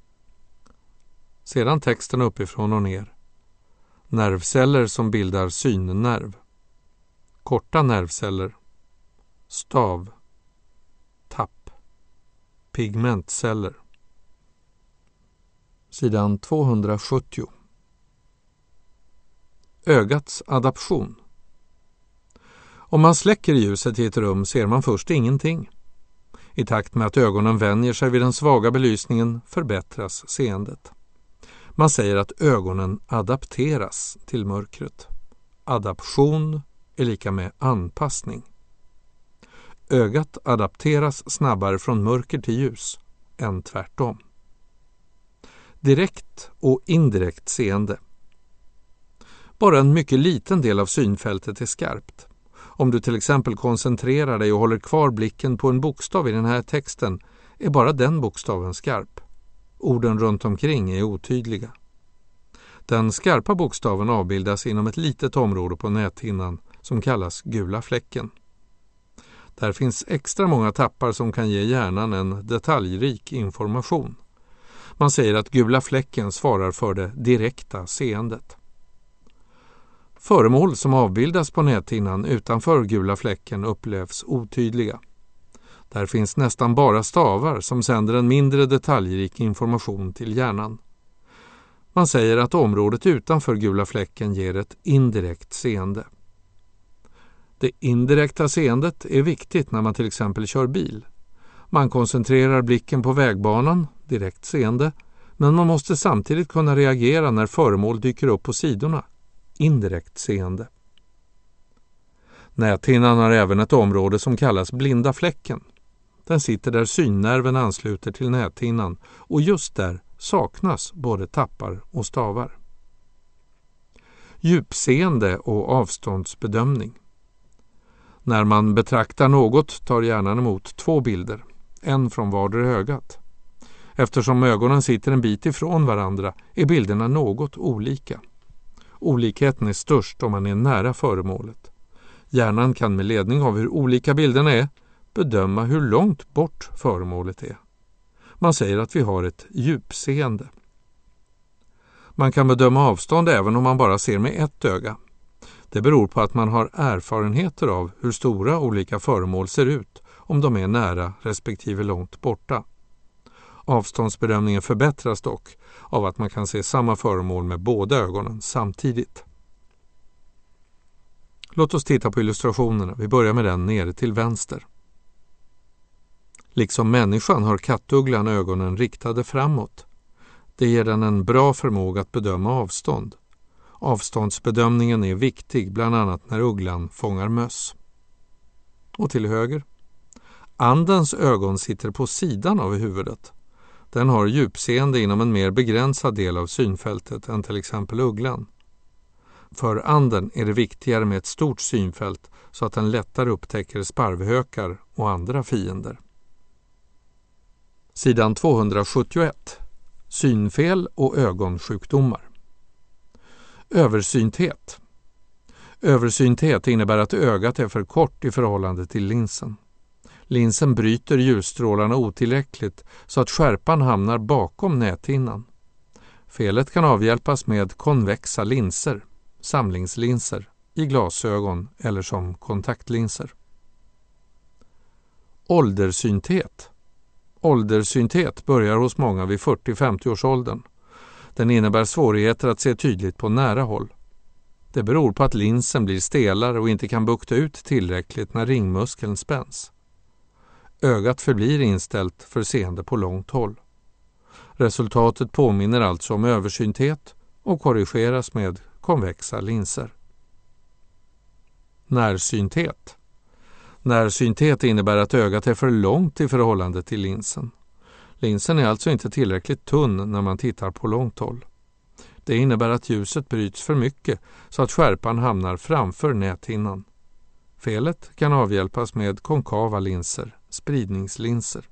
Sedan texten uppifrån och ner. Nervceller som bildar synnerv. Korta nervceller. Stav. Tapp. Pigmentceller. Sidan tvåhundrasjuttio. Ögats adaption. Om man släcker ljuset i ett rum ser man först ingenting. I takt med att ögonen vänjer sig vid den svaga belysningen förbättras seendet. Man säger att ögonen adapteras till mörkret. Adaption är lika med anpassning. Ögat adapteras snabbare från mörker till ljus än tvärtom. Direkt och indirekt seende. Bara en mycket liten del av synfältet är skarpt. Om du till exempel koncentrerar dig och håller kvar blicken på en bokstav i den här texten är bara den bokstaven skarp. Orden runt omkring är otydliga. Den skarpa bokstaven avbildas inom ett litet område på näthinnan som kallas gula fläcken. Där finns extra många tappar som kan ge hjärnan en detaljrik information. Man säger att gula fläcken svarar för det direkta seendet. Föremål som avbildas på näthinnan utanför gula fläcken upplevs otydliga. Där finns nästan bara stavar som sänder en mindre detaljrik information till hjärnan. Man säger att området utanför gula fläcken ger ett indirekt seende. Det indirekta seendet är viktigt när man till exempel kör bil. Man koncentrerar blicken på vägbanan, direkt seende, men man måste samtidigt kunna reagera när föremål dyker upp på sidorna, indirekt seende. Näthinnan har även ett område som kallas blinda fläcken. Den sitter där synnerven ansluter till näthinnan och just där saknas både tappar och stavar. Djupseende och avståndsbedömning. När man betraktar något tar hjärnan emot två bilder, en från vardera ögat. Eftersom ögonen sitter en bit ifrån varandra är bilderna något olika. Olikheten är störst om man är nära föremålet. Hjärnan kan med ledning av hur olika bilderna är bedöma hur långt bort föremålet är. Man säger att vi har ett djupseende. Man kan bedöma avstånd även om man bara ser med ett öga. Det beror på att man har erfarenheter av hur stora olika föremål ser ut om de är nära respektive långt borta. Avståndsbedömningen förbättras dock av att man kan se samma föremål med båda ögonen samtidigt. Låt oss titta på illustrationerna. Vi börjar med den nere till vänster. Liksom människan har kattugglan ögonen riktade framåt. Det ger den en bra förmåga att bedöma avstånd. Avståndsbedömningen är viktig bland annat när ugglan fångar möss. Och till höger. Andens ögon sitter på sidan av huvudet. Den har djupseende inom en mer begränsad del av synfältet än till exempel ugglan. För anden är det viktigare med ett stort synfält så att den lättare upptäcker sparvhökar och andra fiender. Sidan tvåhundrasjuttioett. Synfel och ögonsjukdomar. Översynthet. Översynthet innebär att ögat är för kort i förhållande till linsen. Linsen bryter ljusstrålarna otillräckligt så att skärpan hamnar bakom näthinnan. Felet kan avhjälpas med konvexa linser, samlingslinser, i glasögon eller som kontaktlinser. Ålderssynthet. Ålderssynthet börjar hos många vid fyrtio till femtio års åldern. Den innebär svårigheter att se tydligt på nära håll. Det beror på att linsen blir stelare och inte kan bukta ut tillräckligt när ringmuskeln spänns. Ögat förblir inställt för seende på långt håll. Resultatet påminner alltså om översynthet och korrigeras med konvexa linser. Närsynthet. Närsynthet innebär att ögat är för långt i förhållande till linsen. Linsen är alltså inte tillräckligt tunn när man tittar på långt håll. Det innebär att ljuset bryts för mycket så att skärpan hamnar framför näthinnan. Felet kan avhjälpas med konkava linser, spridningslinser.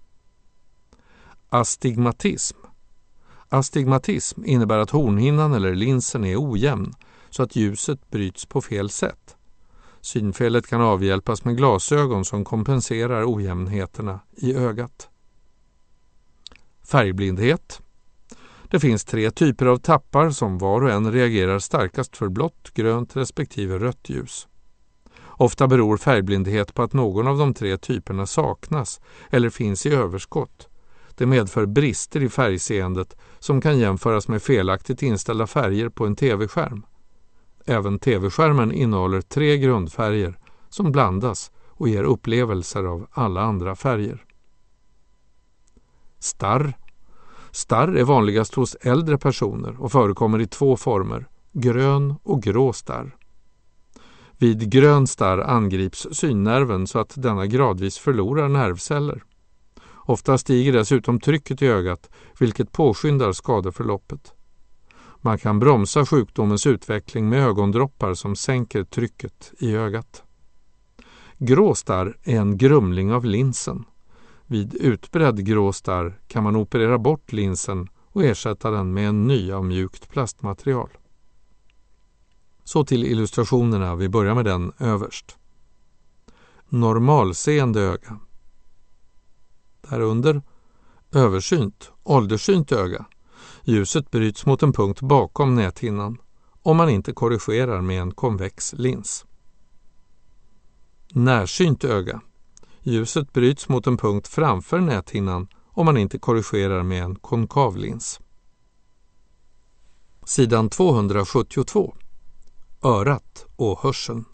Astigmatism. Astigmatism innebär att hornhinnan eller linsen är ojämn så att ljuset bryts på fel sätt. Synfelet kan avhjälpas med glasögon som kompenserar ojämnheterna i ögat. Färgblindhet. Det finns tre typer av tappar som var och en reagerar starkast för blått, grönt respektive rött ljus. Ofta beror färgblindhet på att någon av de tre typerna saknas eller finns i överskott. Det medför brister i färgseendet som kan jämföras med felaktigt inställda färger på en tv-skärm. Även tv-skärmen innehåller tre grundfärger som blandas och ger upplevelser av alla andra färger. Starr. Starr är vanligast hos äldre personer och förekommer i två former, grön och grå starr. Vid grön starr angrips synnerven så att denna gradvis förlorar nervceller. Ofta stiger dessutom trycket i ögat, vilket påskyndar skadeförloppet. Man kan bromsa sjukdomens utveckling med ögondroppar som sänker trycket i ögat. Grå starr är en grumling av linsen. Vid utbredd grå starr kan man operera bort linsen och ersätta den med en ny av mjukt plastmaterial. Så till illustrationerna, vi börjar med den överst. Normalseende öga. Därunder översynt, ålderssynt öga. Ljuset bryts mot en punkt bakom näthinnan om man inte korrigerar med en konvex lins. Närsynt öga. Ljuset bryts mot en punkt framför näthinnan om man inte korrigerar med en konkav lins. Sidan tvåhundrasjuttiotvå. Örat och hörseln.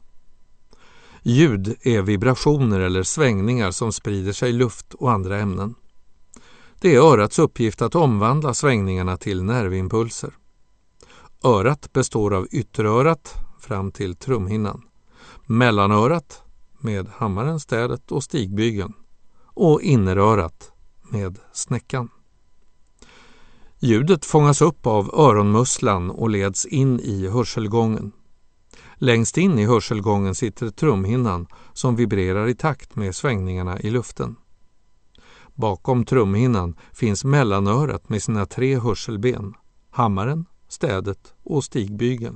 Ljud är vibrationer eller svängningar som sprider sig i luft och andra ämnen. Det är örats uppgift att omvandla svängningarna till nervimpulser. Örat består av ytterörat fram till trumhinnan, mellanörat med hammaren, städet och stigbygeln och innerörat med snäckan. Ljudet fångas upp av öronmusslan och leds in i hörselgången. Längst in i hörselgången sitter trumhinnan som vibrerar i takt med svängningarna i luften. Bakom trumhinnan finns mellanörat med sina tre hörselben, hammaren, städet och stigbygeln.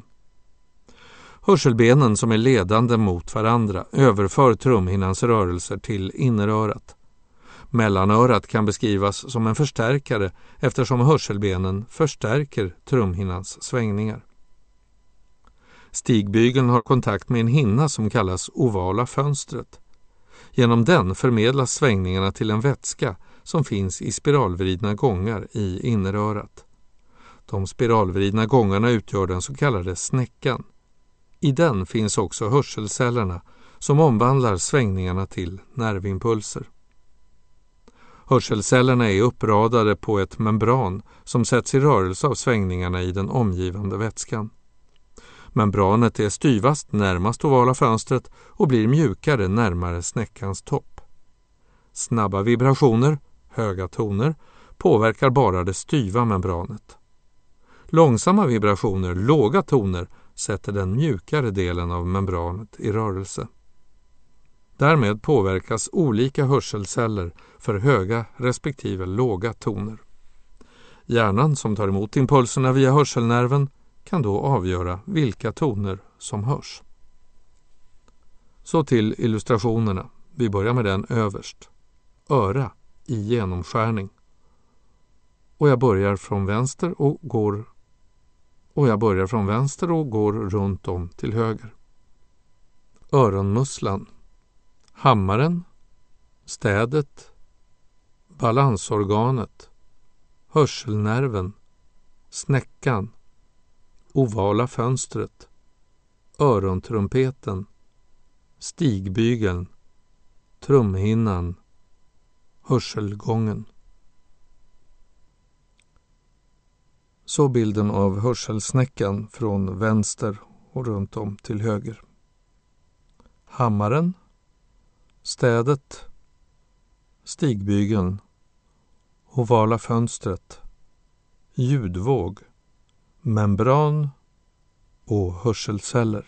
Hörselbenen som är ledande mot varandra överför trumhinnans rörelser till innerörat. Mellanörat kan beskrivas som en förstärkare eftersom hörselbenen förstärker trumhinnans svängningar. Stigbygeln har kontakt med en hinna som kallas ovala fönstret. Genom den förmedlas svängningarna till en vätska som finns i spiralvridna gångar i innerörat. De spiralvridna gångarna utgör den så kallade snäckan. I den finns också hörselcellerna som omvandlar svängningarna till nervimpulser. Hörselcellerna är uppradade på ett membran som sätts i rörelse av svängningarna i den omgivande vätskan. Membranet är styvast närmast ovala fönstret och blir mjukare närmare snäckans topp. Snabba vibrationer, höga toner, påverkar bara det styva membranet. Långsamma vibrationer, låga toner, sätter den mjukare delen av membranet i rörelse. Därmed påverkas olika hörselceller för höga respektive låga toner. Hjärnan som tar emot impulserna via hörselnerven kan då avgöra vilka toner som hörs. Så till illustrationerna. Vi börjar med den överst. Öra i genomskärning. Och jag börjar från vänster och går och jag börjar från vänster och går runt om till höger. Öronmusslan. Hammaren, städet, balansorganet, hörselnerven, snäckan, ovala fönstret, örontrumpeten, stigbygeln, trumhinnan, hörselgången. Så bilden av hörselsnäckan från vänster och runt om till höger. hammaren, städet, stigbygeln, ovala fönstret, ljudvåg, membran och hörselceller.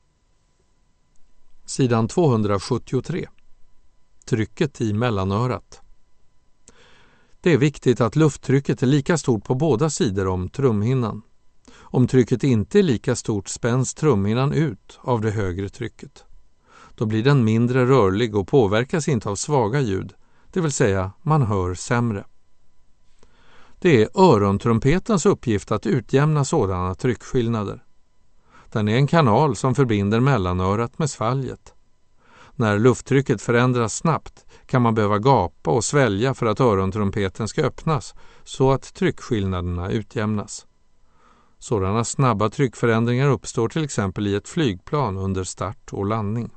Sidan tvåhundrasjuttiotre. Trycket i mellanörat. Det är viktigt att lufttrycket är lika stort på båda sidor om trumhinnan. Om trycket inte är lika stort spänns trumhinnan ut av det högre trycket. Då blir den mindre rörlig och påverkas inte av svaga ljud, det vill säga man hör sämre. Det är örontrumpetens uppgift att utjämna sådana tryckskillnader. Den är en kanal som förbinder mellanörat med svalget. När lufttrycket förändras snabbt kan man behöva gapa och svälja för att örontrumpeten ska öppnas så att tryckskillnaderna utjämnas. Sådana snabba tryckförändringar uppstår till exempel i ett flygplan under start och landning.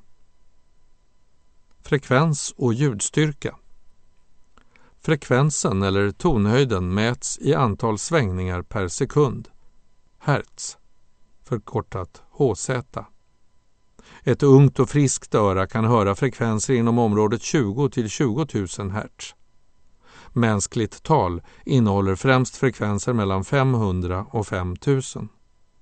Frekvens och ljudstyrka. Frekvensen eller tonhöjden mäts i antal svängningar per sekund. Hertz, förkortat H Z. Ett ungt och friskt öra kan höra frekvenser inom området tjugo till tjugo tusen hertz. Mänskligt tal innehåller främst frekvenser mellan femhundra och fem tusen.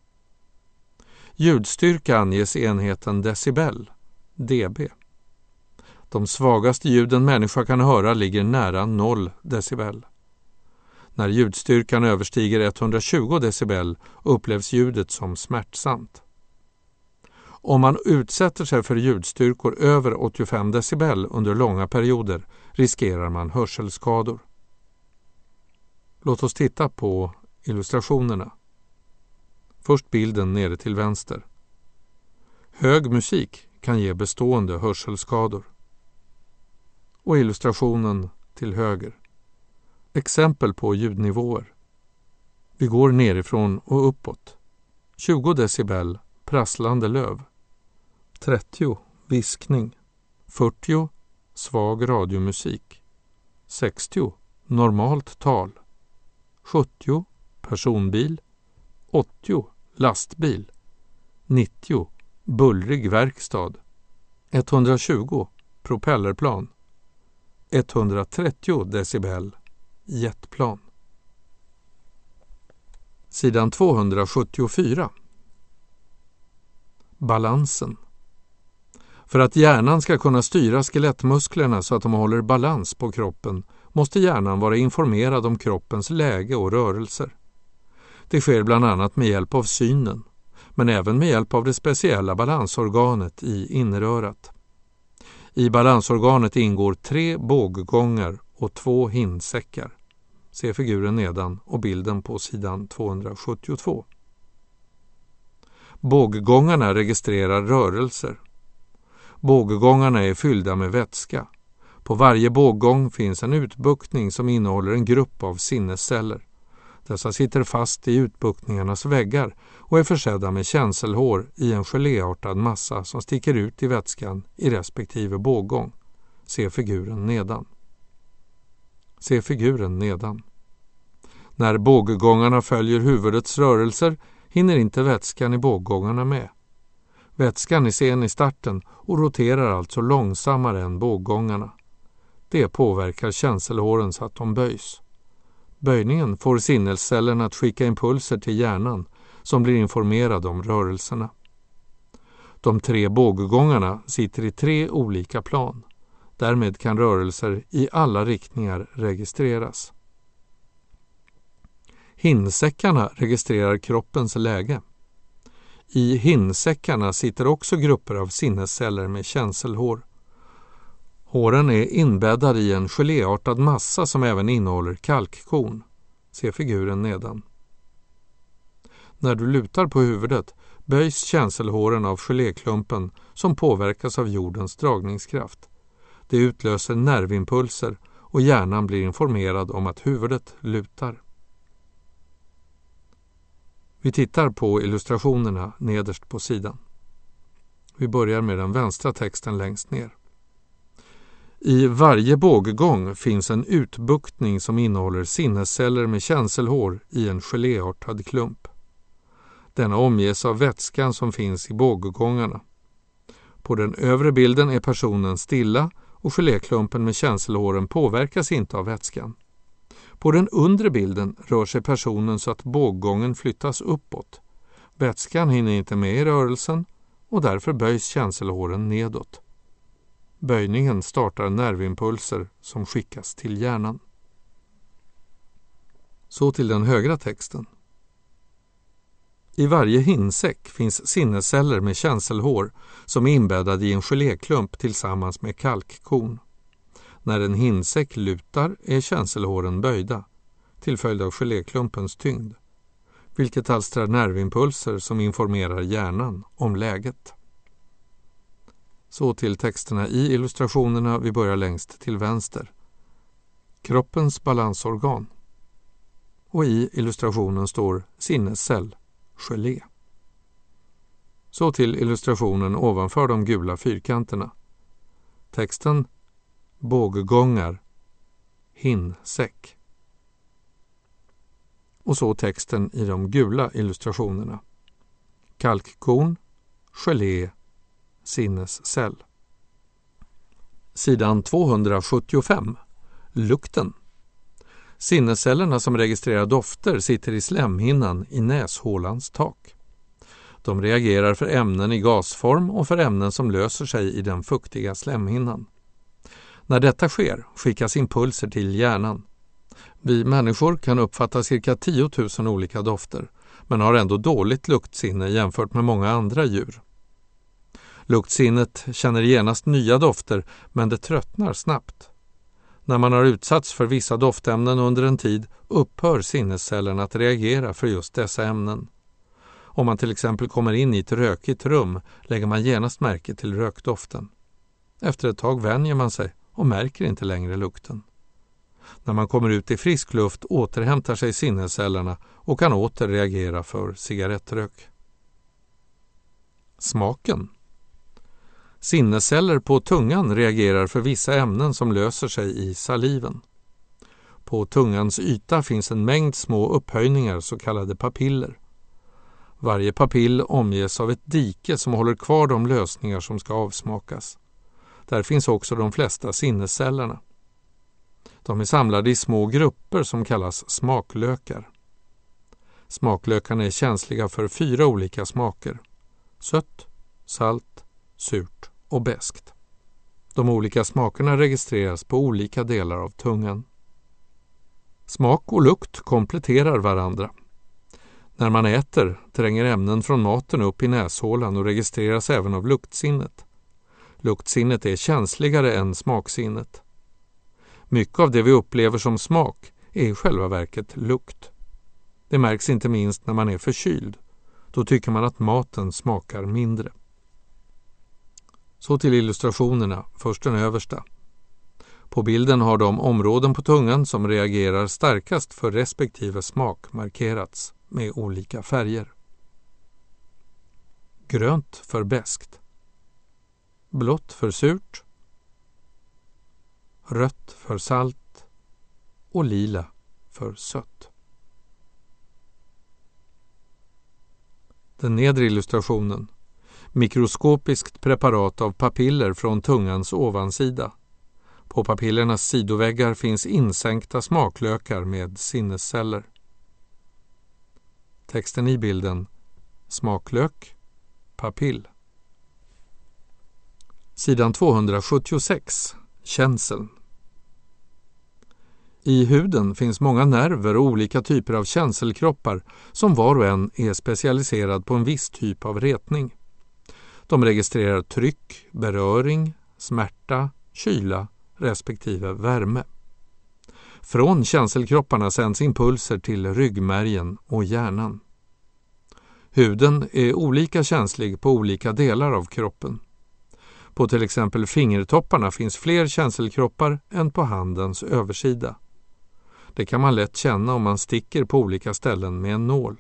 Ljudstyrka anges enheten decibel, dB. De svagaste ljuden människa kan höra ligger nära noll decibel. När ljudstyrkan överstiger etthundratjugo decibel upplevs ljudet som smärtsamt. Om man utsätter sig för ljudstyrkor över åttiofem decibel under långa perioder riskerar man hörselskador. Låt oss titta på illustrationerna. Först bilden nere till vänster. Hög musik kan ge bestående hörselskador. Och illustrationen till höger. Exempel på ljudnivåer. Vi går nerifrån och uppåt. tjugo decibel prasslande löv. trettio viskning. fyrtio svag radiomusik. sextio normalt tal. sjuttio personbil. åttio lastbil. nittio bullrig verkstad. etthundratjugo propellerplan. etthundratrettio decibel jetplan. Sidan tvåhundrasjuttiofyra. Balansen. För att hjärnan ska kunna styra skelettmusklerna så att de håller balans på kroppen måste hjärnan vara informerad om kroppens läge och rörelser. Det sker bland annat med hjälp av synen, men även med hjälp av det speciella balansorganet i innerörat. I balansorganet ingår tre båggångar och två hinnsäckar. Se figuren nedan och bilden på sidan tvåhundrasjuttiotvå. Båggångarna registrerar rörelser. Båggångarna är fyllda med vätska. På varje båggång finns en utbuktning som innehåller en grupp av sinnesceller. Dessa sitter fast i utbuktningarnas väggar och är försedda med känselhår i en geléartad massa som sticker ut i vätskan i respektive båggång. Se figuren nedan. Se figuren nedan. När båggångarna följer huvudets rörelser hinner inte vätskan i båggångarna med. Vätskan är sen i starten och roterar alltså långsammare än båggångarna. Det påverkar känselhåren så att de böjs. Böjningen får sinnescellerna att skicka impulser till hjärnan som blir informerad om rörelserna. De tre båggångarna sitter i tre olika plan. Därmed kan rörelser i alla riktningar registreras. Hinnsäckarna registrerar kroppens läge. I hinnsäckarna sitter också grupper av sinnesceller med känselhår. Håren är inbäddade i en geléartad massa som även innehåller kalkkorn. Se figuren nedan. När du lutar på huvudet böjs känselhåren av geléklumpen som påverkas av jordens dragningskraft. Det utlöser nervimpulser och hjärnan blir informerad om att huvudet lutar. Vi tittar på illustrationerna nederst på sidan. Vi börjar med den vänstra texten längst ner. I varje båggång finns en utbuktning som innehåller sinnesceller med känselhår i en geléartad klump. Denna omges av vätskan som finns i båggångarna. På den övre bilden är personen stilla och geléklumpen med känselhåren påverkas inte av vätskan. På den undre bilden rör sig personen så att båggången flyttas uppåt. Vätskan hinner inte med i rörelsen och därför böjs känselhåren nedåt. Böjningen startar nervimpulser som skickas till hjärnan. Så till den högra texten. I varje hinnsäck finns sinnesceller med känselhår som är inbäddade i en geléklump tillsammans med kalkkorn. När en hinnsäck lutar är känselhåren böjda till följd av geléklumpens tyngd, vilket alstrar nervimpulser som informerar hjärnan om läget. Så till texterna i illustrationerna, vi börjar längst till vänster. Kroppens balansorgan. Och i illustrationen står sinnescell, gelé. Så till illustrationen ovanför de gula fyrkanterna. Texten båggångar, hinnsäck. Och så texten i de gula illustrationerna. Kalkkorn, gelé, sinnescell. Sidan tvåhundrasjuttiofem. Lukten. Sinnescellerna som registrerar dofter sitter i slemhinnan i näshålans tak. De reagerar för ämnen i gasform och för ämnen som löser sig i den fuktiga slemhinnan. När detta sker skickas impulser till hjärnan. Vi människor kan uppfatta cirka tio tusen olika dofter, men har ändå dåligt luktsinne jämfört med många andra djur. Luktsinnet känner genast nya dofter, men det tröttnar snabbt. När man har utsatts för vissa doftämnen under en tid upphör sinnescellerna att reagera för just dessa ämnen. Om man till exempel kommer in i ett rökigt rum lägger man genast märke till rökdoften. Efter ett tag vänjer man sig och märker inte längre lukten. När man kommer ut i frisk luft återhämtar sig sinnescellerna och kan åter reagera för cigarettrök. Smaken. Sinnesceller på tungan reagerar för vissa ämnen som löser sig i saliven. På tungans yta finns en mängd små upphöjningar, så kallade papiller. Varje papill omges av ett dike som håller kvar de lösningar som ska avsmakas. Där finns också de flesta sinnescellerna. De är samlade i små grupper som kallas smaklökar. Smaklökarna är känsliga för fyra olika smaker: sött, salt, surt och beskt. De olika smakerna registreras på olika delar av tungan. Smak och lukt kompletterar varandra. När man äter tränger ämnen från maten upp i näshålan och registreras även av luktsinnet. Luktsinnet är känsligare än smaksinnet. Mycket av det vi upplever som smak är i själva verket lukt. Det märks inte minst när man är förkyld. Då tycker man att maten smakar mindre. Så till illustrationerna, först den översta. På bilden har de områden på tungan som reagerar starkast för respektive smak markerats med olika färger. Grönt för beskt. Blått för surt. Rött för salt. Och lila för sött. Den nedre illustrationen. Mikroskopiskt preparat av papiller från tungans ovansida. På papillernas sidoväggar finns insänkta smaklökar med sinnesceller. Texten i bilden: smaklök, papill. Sidan tvåhundrasjuttiosex. Känseln. I huden finns många nerver och olika typer av känselkroppar som var och en är specialiserad på en viss typ av retning. De registrerar tryck, beröring, smärta, kyla respektive värme. Från känselkropparna sänds impulser till ryggmärgen och hjärnan. Huden är olika känslig på olika delar av kroppen. På till exempel fingertopparna finns fler känselkroppar än på handens översida. Det kan man lätt känna om man sticker på olika ställen med en nål.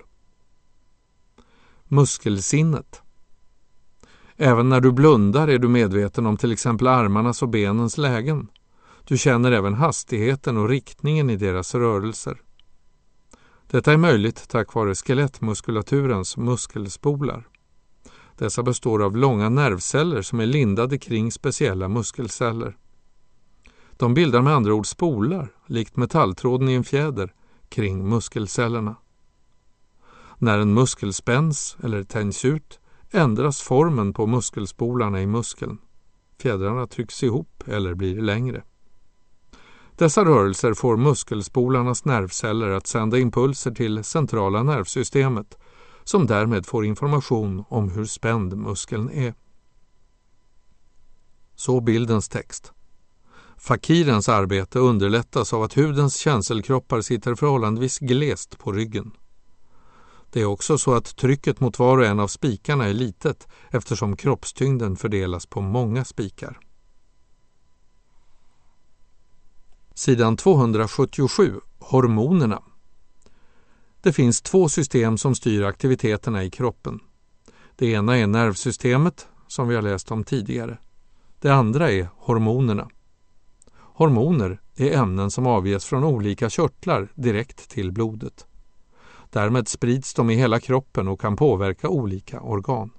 Muskelsinnet. Även när du blundar är du medveten om till exempel armarnas och benens lägen. Du känner även hastigheten och riktningen i deras rörelser. Detta är möjligt tack vare skelettmuskulaturens muskelspolar. Dessa består av långa nervceller som är lindade kring speciella muskelceller. De bildar med andra ord spolar, likt metalltråden i en fjäder, kring muskelcellerna. När en muskel spänns eller tänjs ut ändras formen på muskelspolarna i muskeln. Fjädrarna trycks ihop eller blir längre. Dessa rörelser får muskelspolarnas nervceller att sända impulser till centrala nervsystemet, som därmed får information om hur spänd muskeln är. Så bildens text. Fakirens arbete underlättas av att hudens känselkroppar sitter förhållandevis glest på ryggen. Det är också så att trycket mot var och en av spikarna är litet eftersom kroppstyngden fördelas på många spikar. Sidan tvåhundrasjuttiosju. Hormonerna. Det finns två system som styr aktiviteterna i kroppen. Det ena är nervsystemet, som vi har läst om tidigare. Det andra är hormonerna. Hormoner är ämnen som avges från olika körtlar direkt till blodet. Därmed sprids de i hela kroppen och kan påverka olika organ.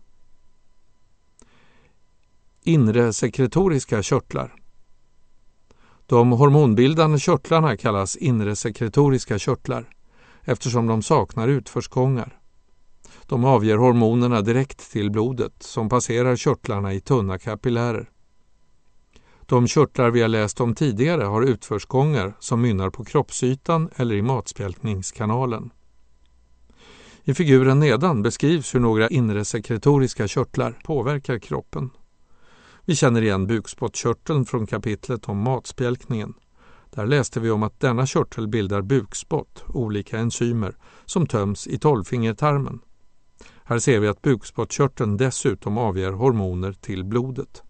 Inre sekretoriska körtlar. De hormonbildande körtlarna kallas inre sekretoriska körtlar eftersom de saknar utförsgångar. De avger hormonerna direkt till blodet som passerar körtlarna i tunna kapillärer. De körtlar vi har läst om tidigare har utförsgångar som mynnar på kroppsytan eller i matspjälkningskanalen. I figuren nedan beskrivs hur några inre sekretoriska körtlar påverkar kroppen. Vi känner igen bukspottkörteln från kapitlet om matspjälkningen. Där läste vi om att denna körtel bildar bukspott, olika enzymer, som töms i tolvfingertarmen. Här ser vi att bukspottkörteln dessutom avger hormoner till blodet.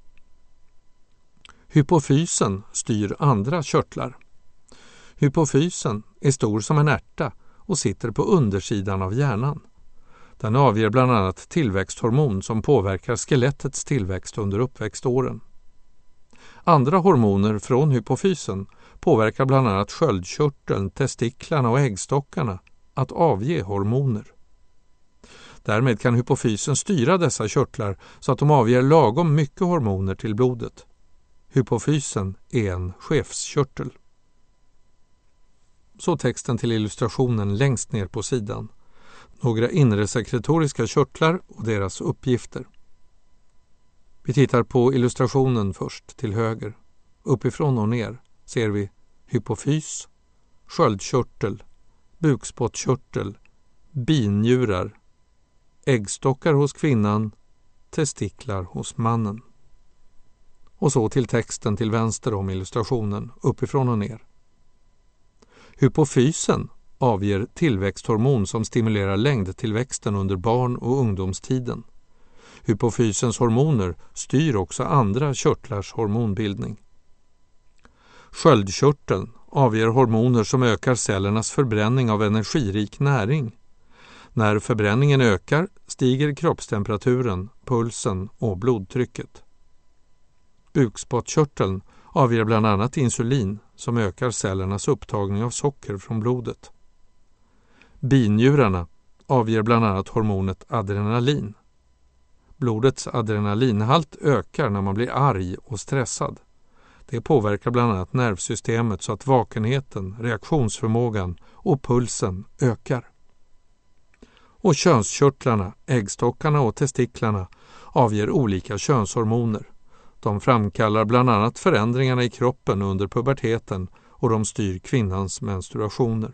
Hypofysen styr andra körtlar. Hypofysen är stor som en ärta och sitter på undersidan av hjärnan. Den avger bland annat tillväxthormon som påverkar skelettets tillväxt under uppväxtåren. Andra hormoner från hypofysen påverkar bland annat sköldkörteln, testiklarna och äggstockarna att avge hormoner. Därmed kan hypofysen styra dessa körtlar så att de avger lagom mycket hormoner till blodet. Hypofysen är en chefskörtel. Så texten till illustrationen längst ner på sidan. Några inre sekretoriska körtlar och deras uppgifter. Vi tittar på illustrationen först till höger. Uppifrån och ner ser vi hypofys, sköldkörtel, bukspottkörtel, binjurar, äggstockar hos kvinnan, testiklar hos mannen. Och så till texten till vänster om illustrationen, uppifrån och ner. Hypofysen avger tillväxthormon som stimulerar längdtillväxten under barn- och ungdomstiden. Hypofysens hormoner styr också andra körtlars hormonbildning. Sköldkörteln avger hormoner som ökar cellernas förbränning av energirik näring. När förbränningen ökar stiger kroppstemperaturen, pulsen och blodtrycket. Bukspottkörteln avger bland annat insulin som ökar cellernas upptagning av socker från blodet. Binjurarna avger bland annat hormonet adrenalin. Blodets adrenalinhalt ökar när man blir arg och stressad. Det påverkar bland annat nervsystemet så att vakenheten, reaktionsförmågan och pulsen ökar. Och könskörtlarna, äggstockarna och testiklarna avger olika könshormoner. De framkallar bland annat förändringarna i kroppen under puberteten och de styr kvinnans menstruationer.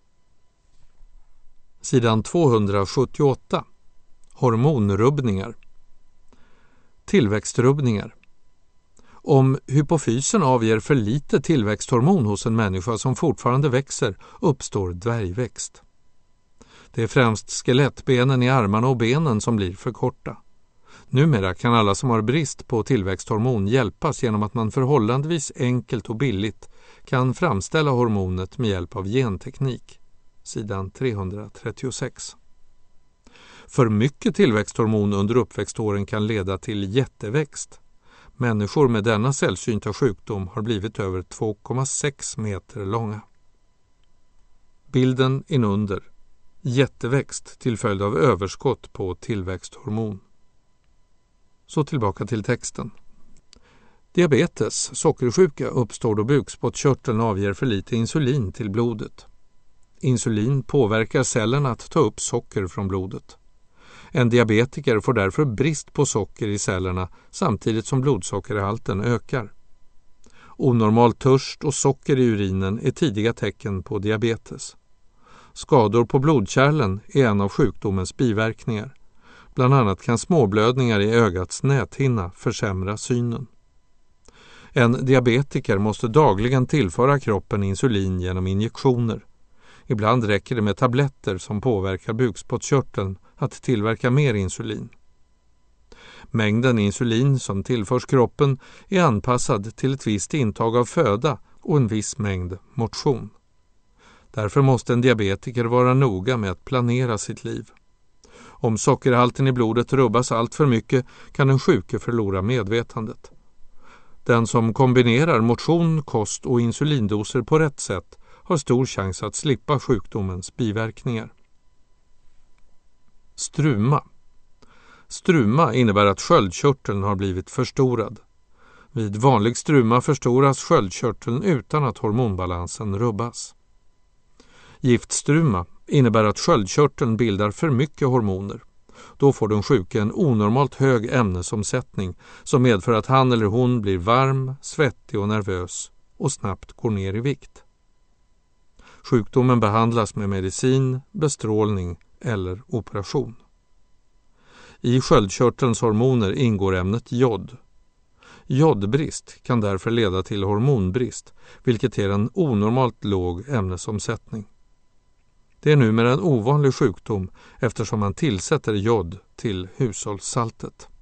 Sidan tvåhundrasjuttioåtta. Hormonrubbningar. Tillväxtrubbningar. Om hypofysen avger för lite tillväxthormon hos en människa som fortfarande växer uppstår dvärgväxt. Det är främst skelettbenen i armarna och benen som blir för korta. Numera kan alla som har brist på tillväxthormon hjälpas genom att man förhållandevis enkelt och billigt kan framställa hormonet med hjälp av genteknik. Sidan trehundratrettiosex. För mycket tillväxthormon under uppväxtåren kan leda till jätteväxt. Människor med denna sällsynta sjukdom har blivit över två komma sex meter långa. Bilden inunder. Jätteväxt till följd av överskott på tillväxthormon. Så tillbaka till texten. Diabetes, sockersjuka, uppstår då bukspottkörteln avger för lite insulin till blodet. Insulin påverkar cellerna att ta upp socker från blodet. En diabetiker får därför brist på socker i cellerna samtidigt som blodsockerhalten ökar. Onormal törst och socker i urinen är tidiga tecken på diabetes. Skador på blodkärlen är en av sjukdomens biverkningar. Bland annat kan småblödningar i ögats näthinna försämra synen. En diabetiker måste dagligen tillföra kroppen insulin genom injektioner. Ibland räcker det med tabletter som påverkar bukspottkörteln att tillverka mer insulin. Mängden insulin som tillförs kroppen är anpassad till ett visst intag av föda och en viss mängd motion. Därför måste en diabetiker vara noga med att planera sitt liv. Om sockerhalten i blodet rubbas allt för mycket kan den sjuke förlora medvetandet. Den som kombinerar motion, kost och insulindoser på rätt sätt har stor chans att slippa sjukdomens biverkningar. Struma. Struma innebär att sköldkörteln har blivit förstorad. Vid vanlig struma förstoras sköldkörteln utan att hormonbalansen rubbas. Giftstruma innebär att sköldkörteln bildar för mycket hormoner. Då får den sjuke en onormalt hög ämnesomsättning som medför att han eller hon blir varm, svettig och nervös och snabbt går ner i vikt. Sjukdomen behandlas med medicin, bestrålning eller operation. I sköldkörtelns hormoner ingår ämnet jod. Jodbrist kan därför leda till hormonbrist, vilket ger en onormalt låg ämnesomsättning. Det är numera en ovanlig sjukdom eftersom man tillsätter jod till hushållssaltet.